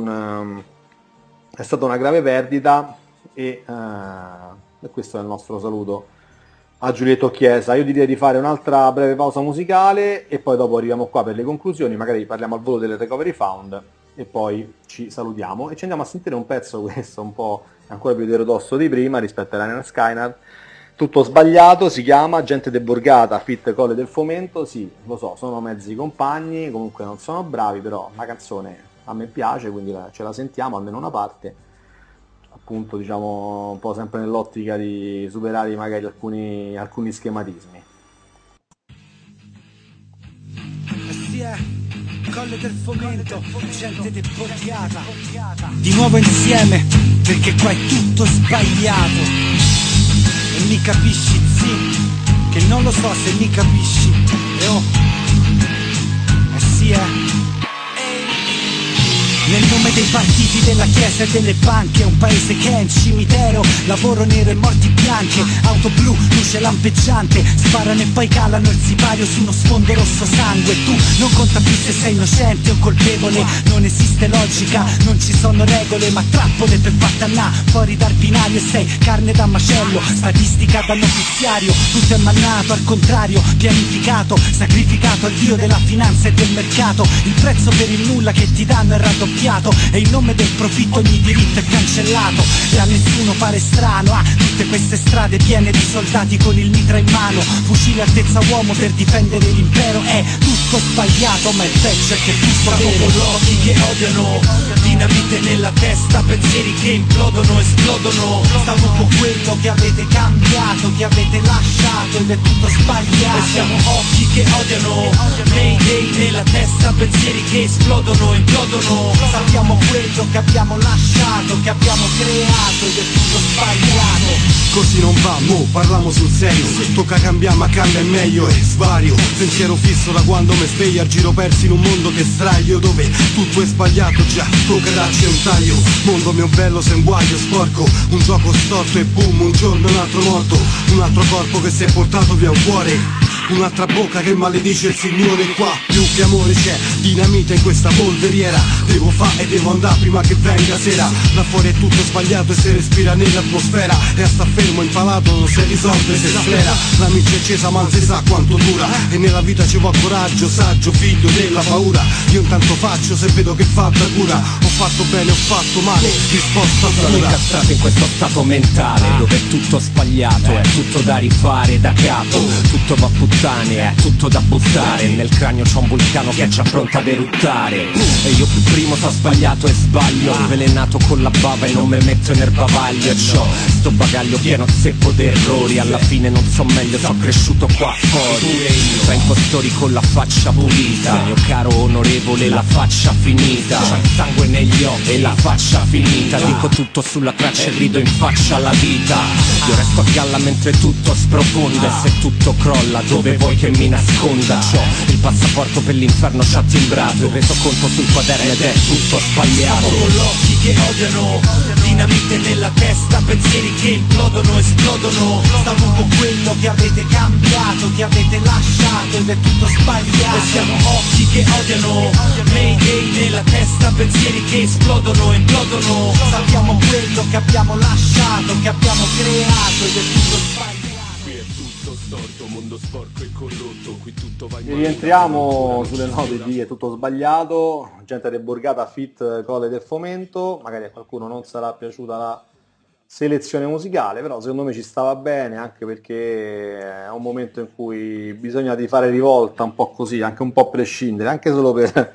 è stata una grave perdita, e questo è il nostro saluto a Giulietto Chiesa. Io direi di fare un'altra breve pausa musicale e poi dopo arriviamo qua per le conclusioni, magari parliamo al volo del Recovery Fund e poi ci salutiamo e ci andiamo a sentire un pezzo, questo un po' ancora più eterodosso di prima rispetto a Lionel Skynar. Tutto sbagliato, si chiama Gente de Borgata, Fit Colle del Fomento. Sì, lo so, sono mezzi compagni, comunque non sono bravi, però la canzone a me piace, quindi ce la sentiamo, almeno una parte, appunto, diciamo, un po' sempre nell'ottica di superare magari alcuni schematismi. Colle del Fomento, gente de Borgata, di nuovo insieme, perché qua è tutto sbagliato. E mi capisci, sì, che non lo so se mi capisci. Sì, nel nome dei partiti, della chiesa e delle banche, un paese che è in cimitero, lavoro nero e morti bianche, auto blu, luce lampeggiante, sparano e poi calano il sipario su uno sfondo rosso sangue. Tu non conta più se sei innocente o colpevole, non esiste logica, non ci sono regole, ma trappole per battannà, fuori dal binario, e sei carne da macello, statistica da notiziario, tutto è mannato al contrario, pianificato, sacrificato al dio della finanza e del mercato, il prezzo per il nulla che ti danno è raddoppiato, e in nome del profitto ogni diritto è cancellato, e a nessuno pare strano, tutte queste strade piene di soldati con il mitra in mano, fucile altezza uomo per difendere l'impero, è tutto sbagliato, ma il peggio è che tutto è vero. Occhi che odiano, dinamite nella testa, pensieri che implodono, esplodono, stavo un po' quello che avete cambiato, che avete lasciato, ed è tutto sbagliato. E siamo occhi che odiano, Mayday nella testa, pensieri che esplodono, implodono, sappiamo quello che abbiamo lasciato, che abbiamo creato, ed è tutto sbagliato. Così non va, mo, parliamo sul serio. Tocca cambiare ma cambia è meglio e svario. Pensiero fisso da quando mi sveglio, al giro persi in un mondo che straglio, dove tutto è sbagliato, già, tocca darci un taglio. Mondo mio bello se un guaio sporco, un gioco storto e boom, un giorno un altro morto, un altro corpo che si è portato via un cuore, un'altra bocca che maledice il Signore. Qua più che amore c'è dinamite in questa polveriera, devo fare e devo andare prima che venga sera. Da fuori è tutto sbagliato e si respira nell'atmosfera, e a sta fermo impalato non si risolve se sclera. La miccia è accesa ma non si sa quanto dura, e nella vita ci vuole coraggio, saggio, figlio della paura. Io intanto faccio se vedo che fatta cura, ho fatto bene, ho fatto male, risposta sono pura. incastrato in questo stato mentale, dove è tutto sbagliato, è tutto da rifare da capo, tutto va a puttane, è tutto da buttare. Nel cranio c'ho un vulcano che è già pronto ad eruttare, e io per primo t'ho sbagliato e sbaglio, avvelenato con la bava e non me metto nel bavaglio. E c'ho sto bagaglio pieno zeppo d'errori, alla fine non so meglio, sono cresciuto qua fuori tra impostori con la faccia pulita. Mio caro onorevole, la faccia finita, c'ho il sangue negli occhi e la faccia finita. Dico tutto sulla traccia e rido in faccia alla vita. Io resto a galla mentre tutto sprofonda, e se tutto crolla dove vuoi che mi nasconda? C'ho il passaporto per l'inferno, ci ha timbrato il resoconto sul quaderno ed è tutto sbagliato. Con occhi che odiano, dinamite nella testa, pensieri che implodono, esplodono, stavo un po' quello che avete cambiato, che avete lasciato, ed è tutto sbagliato. E siamo occhi che odiano, Mayday nella testa, pensieri che esplodono, implodono, sappiamo quello che abbiamo lasciato, che abbiamo creato, ed è tutto sbagliato. Qui è tutto storto, mondo sporco e corrotto, qui tutto va in E rientriamo sulle note di È tutto sbagliato, Gente de Borgata, Fit Colle del Fomento. Magari a qualcuno non sarà piaciuta la selezione musicale, però secondo me ci stava bene, anche perché è un momento in cui bisogna di fare rivolta un po' così, anche un po' a prescindere, anche solo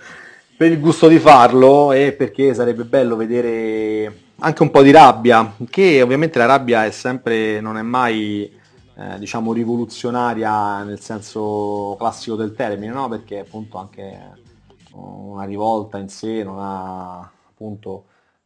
per il gusto di farlo, e perché sarebbe bello vedere anche un po' di rabbia, che ovviamente la rabbia è sempre, non è mai diciamo rivoluzionaria nel senso classico del termine, no? Perché appunto anche una rivolta in sé non ha appunto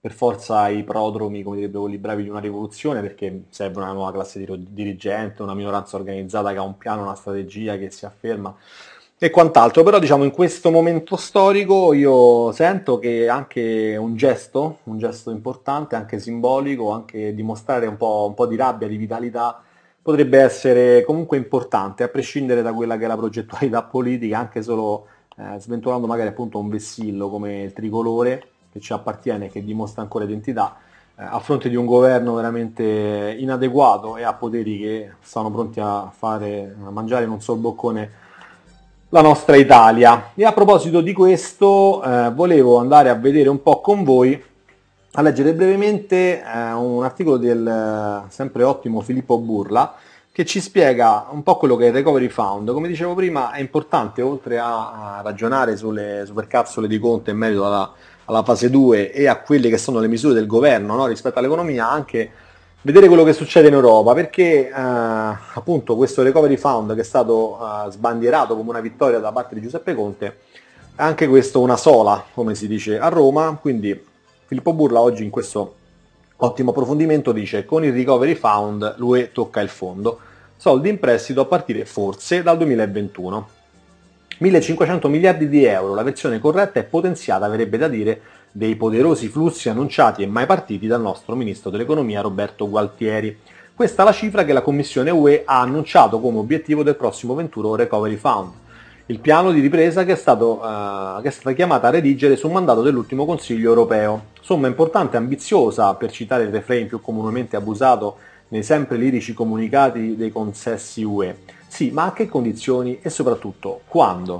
per forza i prodromi, come direbbero quelli bravi di una rivoluzione, perché serve una nuova classe dirigente, una minoranza organizzata che ha un piano, una strategia che si afferma e quant'altro. Però diciamo in questo momento storico io sento che anche un gesto importante, anche simbolico, anche dimostrare un po' di rabbia, di vitalità, potrebbe essere comunque importante, a prescindere da quella che è la progettualità politica, anche solo sventolando magari appunto un vessillo come il tricolore che ci appartiene, che dimostra ancora identità, a fronte di un governo veramente inadeguato e a poteri che sono pronti a mangiare in un sol boccone la nostra Italia. E a proposito di questo, volevo andare a vedere un po' con voi, a leggere brevemente un articolo del sempre ottimo Filippo Burla, che ci spiega un po' quello che è il Recovery Fund. Come dicevo prima, è importante, oltre a ragionare sulle supercazzole di Conte in merito alla fase 2 e a quelle che sono le misure del governo, no, rispetto all'economia, anche vedere quello che succede in Europa, perché appunto questo Recovery Fund, che è stato sbandierato come una vittoria da parte di Giuseppe Conte, è anche questo una sola, come si dice a Roma. Quindi Filippo Burla oggi in questo ottimo approfondimento dice: con il Recovery Fund l'UE tocca il fondo, soldi in prestito a partire forse dal 2021. 1.500 miliardi di euro, la versione corretta e potenziata, avrebbe da dire, dei poderosi flussi annunciati e mai partiti dal nostro ministro dell'economia Roberto Gualtieri. Questa è la cifra che la Commissione UE ha annunciato come obiettivo del prossimo venturo Recovery Fund, il piano di ripresa che è stata chiamata a redigere su mandato dell'ultimo Consiglio europeo. Somma importante e ambiziosa, per citare il refrain più comunemente abusato nei sempre lirici comunicati dei consessi UE. Sì, ma a che condizioni e soprattutto quando?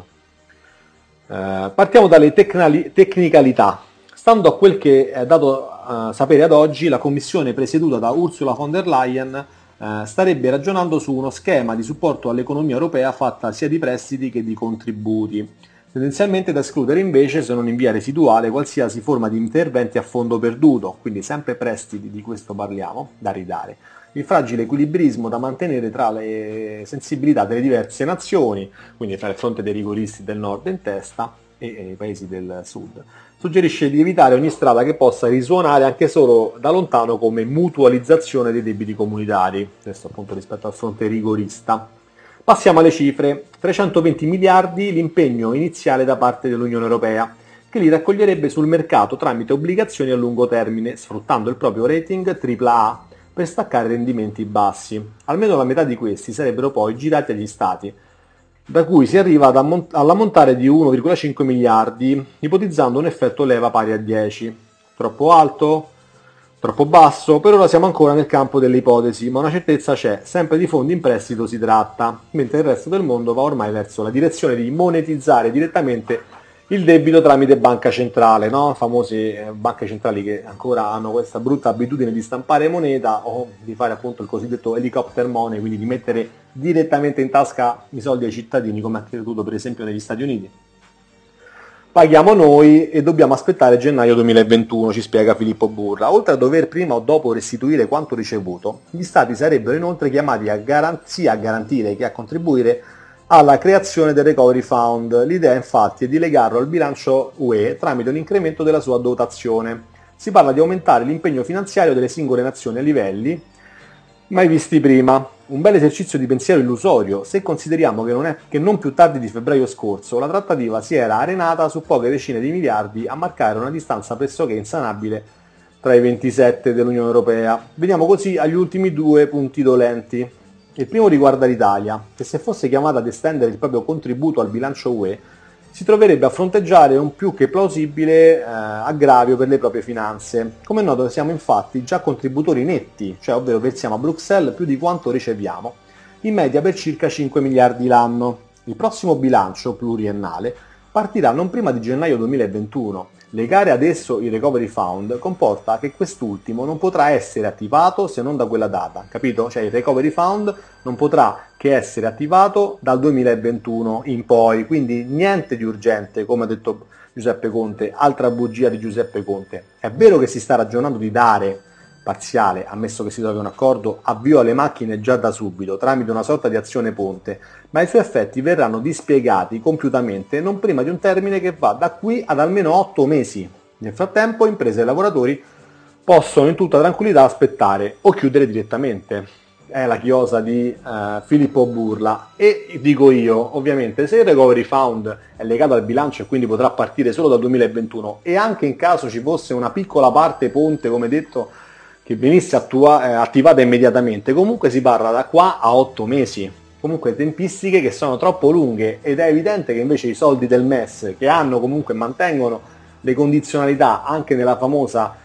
Partiamo dalle tecnicalità. Stando a quel che è dato sapere ad oggi, la Commissione presieduta da Ursula von der Leyen starebbe ragionando su uno schema di supporto all'economia europea fatta sia di prestiti che di contributi, tendenzialmente da escludere invece, se non in via residuale, qualsiasi forma di interventi a fondo perduto, quindi sempre prestiti, di questo parliamo, da ridare. Il fragile equilibrismo da mantenere tra le sensibilità delle diverse nazioni, quindi tra il fronte dei rigoristi del nord in testa e i paesi del sud, suggerisce di evitare ogni strada che possa risuonare anche solo da lontano come mutualizzazione dei debiti comunitari, questo appunto rispetto al fronte rigorista. Passiamo alle cifre: 320 miliardi l'impegno iniziale da parte dell'Unione Europea, che li raccoglierebbe sul mercato tramite obbligazioni a lungo termine, sfruttando il proprio rating AAA per staccare rendimenti bassi. Almeno la metà di questi sarebbero poi girati agli Stati, da cui si arriva all'ammontare di 1,5 miliardi, ipotizzando un effetto leva pari a 10. Troppo alto? Troppo basso? Per ora siamo ancora nel campo delle ipotesi, ma una certezza c'è: sempre di fondi in prestito si tratta, mentre il resto del mondo va ormai verso la direzione di monetizzare direttamente il debito tramite banca centrale, no? Famose banche centrali che ancora hanno questa brutta abitudine di stampare moneta o di fare appunto il cosiddetto helicopter money, quindi di mettere direttamente in tasca i soldi ai cittadini, come accaduto per esempio negli Stati Uniti. Paghiamo noi e dobbiamo aspettare gennaio 2021, ci spiega Filippo Burla. Oltre a dover prima o dopo restituire quanto ricevuto, gli Stati sarebbero inoltre chiamati a garantire che a contribuire alla creazione del Recovery Fund. L'idea infatti è di legarlo al bilancio UE tramite un incremento della sua dotazione. Si parla di aumentare l'impegno finanziario delle singole nazioni a livelli mai visti prima. Un bel esercizio di pensiero illusorio se consideriamo che non più tardi di febbraio scorso la trattativa si era arenata su poche decine di miliardi a marcare una distanza pressoché insanabile tra i 27 dell'Unione Europea. Veniamo così agli ultimi due punti dolenti. Il primo riguarda l'Italia, che se fosse chiamata ad estendere il proprio contributo al bilancio UE, si troverebbe a fronteggiare un più che plausibile aggravio per le proprie finanze. Come è noto siamo infatti già contributori netti, cioè ovvero versiamo a Bruxelles più di quanto riceviamo, in media per circa 5 miliardi l'anno. Il prossimo bilancio pluriennale partirà non prima di gennaio 2021. Legare ad esso il Recovery Fund comporta che quest'ultimo non potrà essere attivato se non da quella data, capito? Cioè il Recovery Fund non potrà che essere attivato dal 2021 in poi, quindi niente di urgente, come ha detto Giuseppe Conte, altra bugia di Giuseppe Conte. È vero che si sta ragionando di dare parziale, ammesso che si trovi un accordo, avvio alle macchine già da subito, tramite una sorta di azione ponte, ma i suoi effetti verranno dispiegati compiutamente non prima di un termine che va da qui ad almeno 8 mesi. Nel frattempo imprese e lavoratori possono in tutta tranquillità aspettare o chiudere direttamente. È la chiosa di Filippo Burla. E dico io, ovviamente, se il Recovery Fund è legato al bilancio e quindi potrà partire solo dal 2021, e anche in caso ci fosse una piccola parte ponte, come detto, che venisse attivata immediatamente, comunque si parla da qua a 8 mesi. Comunque tempistiche che sono troppo lunghe, ed è evidente che invece i soldi del MES, che hanno comunque mantengono le condizionalità anche nella famosa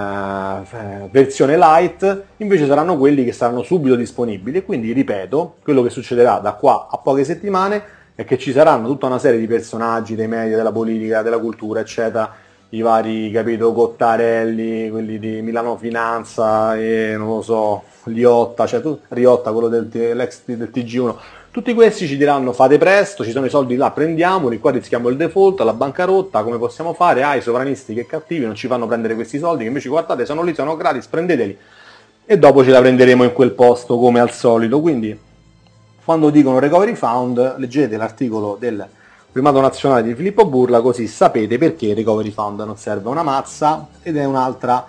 versione light, invece saranno quelli che saranno subito disponibili. E quindi, ripeto, quello che succederà da qua a poche settimane è che ci saranno tutta una serie di personaggi dei media, della politica, della cultura, eccetera, i vari, capito, Cottarelli, quelli di Milano Finanza e non lo so, Riotta, quello l'ex del TG1, tutti questi ci diranno fate presto, ci sono i soldi là, prendiamoli, qua rischiamo il default, la bancarotta, come possiamo fare? I sovranisti che cattivi non ci fanno prendere questi soldi, che invece guardate sono lì, sono gratis, prendeteli e dopo ce la prenderemo in quel posto come al solito. Quindi quando dicono Recovery Fund, leggete l'articolo del Primato Nazionale di Filippo Burla, così sapete perché il Recovery Fund non serve a una mazza ed è un'altra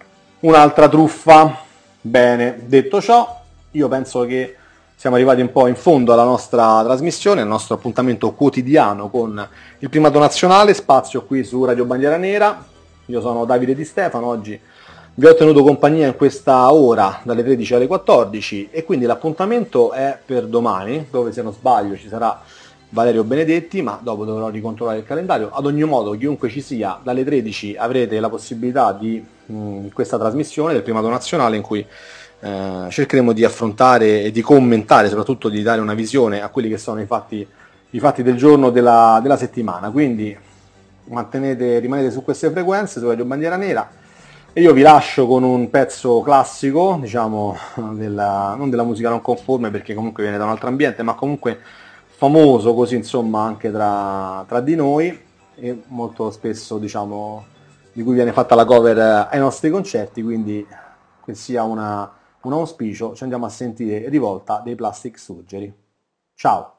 truffa. Bene, detto ciò, io penso che siamo arrivati un po' in fondo alla nostra trasmissione, al nostro appuntamento quotidiano con il Primato Nazionale, spazio qui su Radio Bandiera Nera. Io sono Davide Di Stefano, oggi vi ho tenuto compagnia in questa ora dalle 13 alle 14 e quindi l'appuntamento è per domani, dove se non sbaglio ci sarà Valerio Benedetti, ma dopo dovrò ricontrollare il calendario. Ad ogni modo, chiunque ci sia, dalle 13 avrete la possibilità di questa trasmissione del Primato Nazionale in cui cercheremo di affrontare e di commentare, soprattutto di dare una visione a quelli che sono i fatti del giorno, della settimana. Quindi rimanete su queste frequenze, su Radio Bandiera Nera, e io vi lascio con un pezzo classico, diciamo, non della musica non conforme, perché comunque viene da un altro ambiente, ma comunque famoso così, insomma, anche tra di noi, e molto spesso, diciamo, di cui viene fatta la cover ai nostri concerti, quindi che sia un auspicio. Ci andiamo a sentire Rivolta dei Plastic Surgery. Ciao!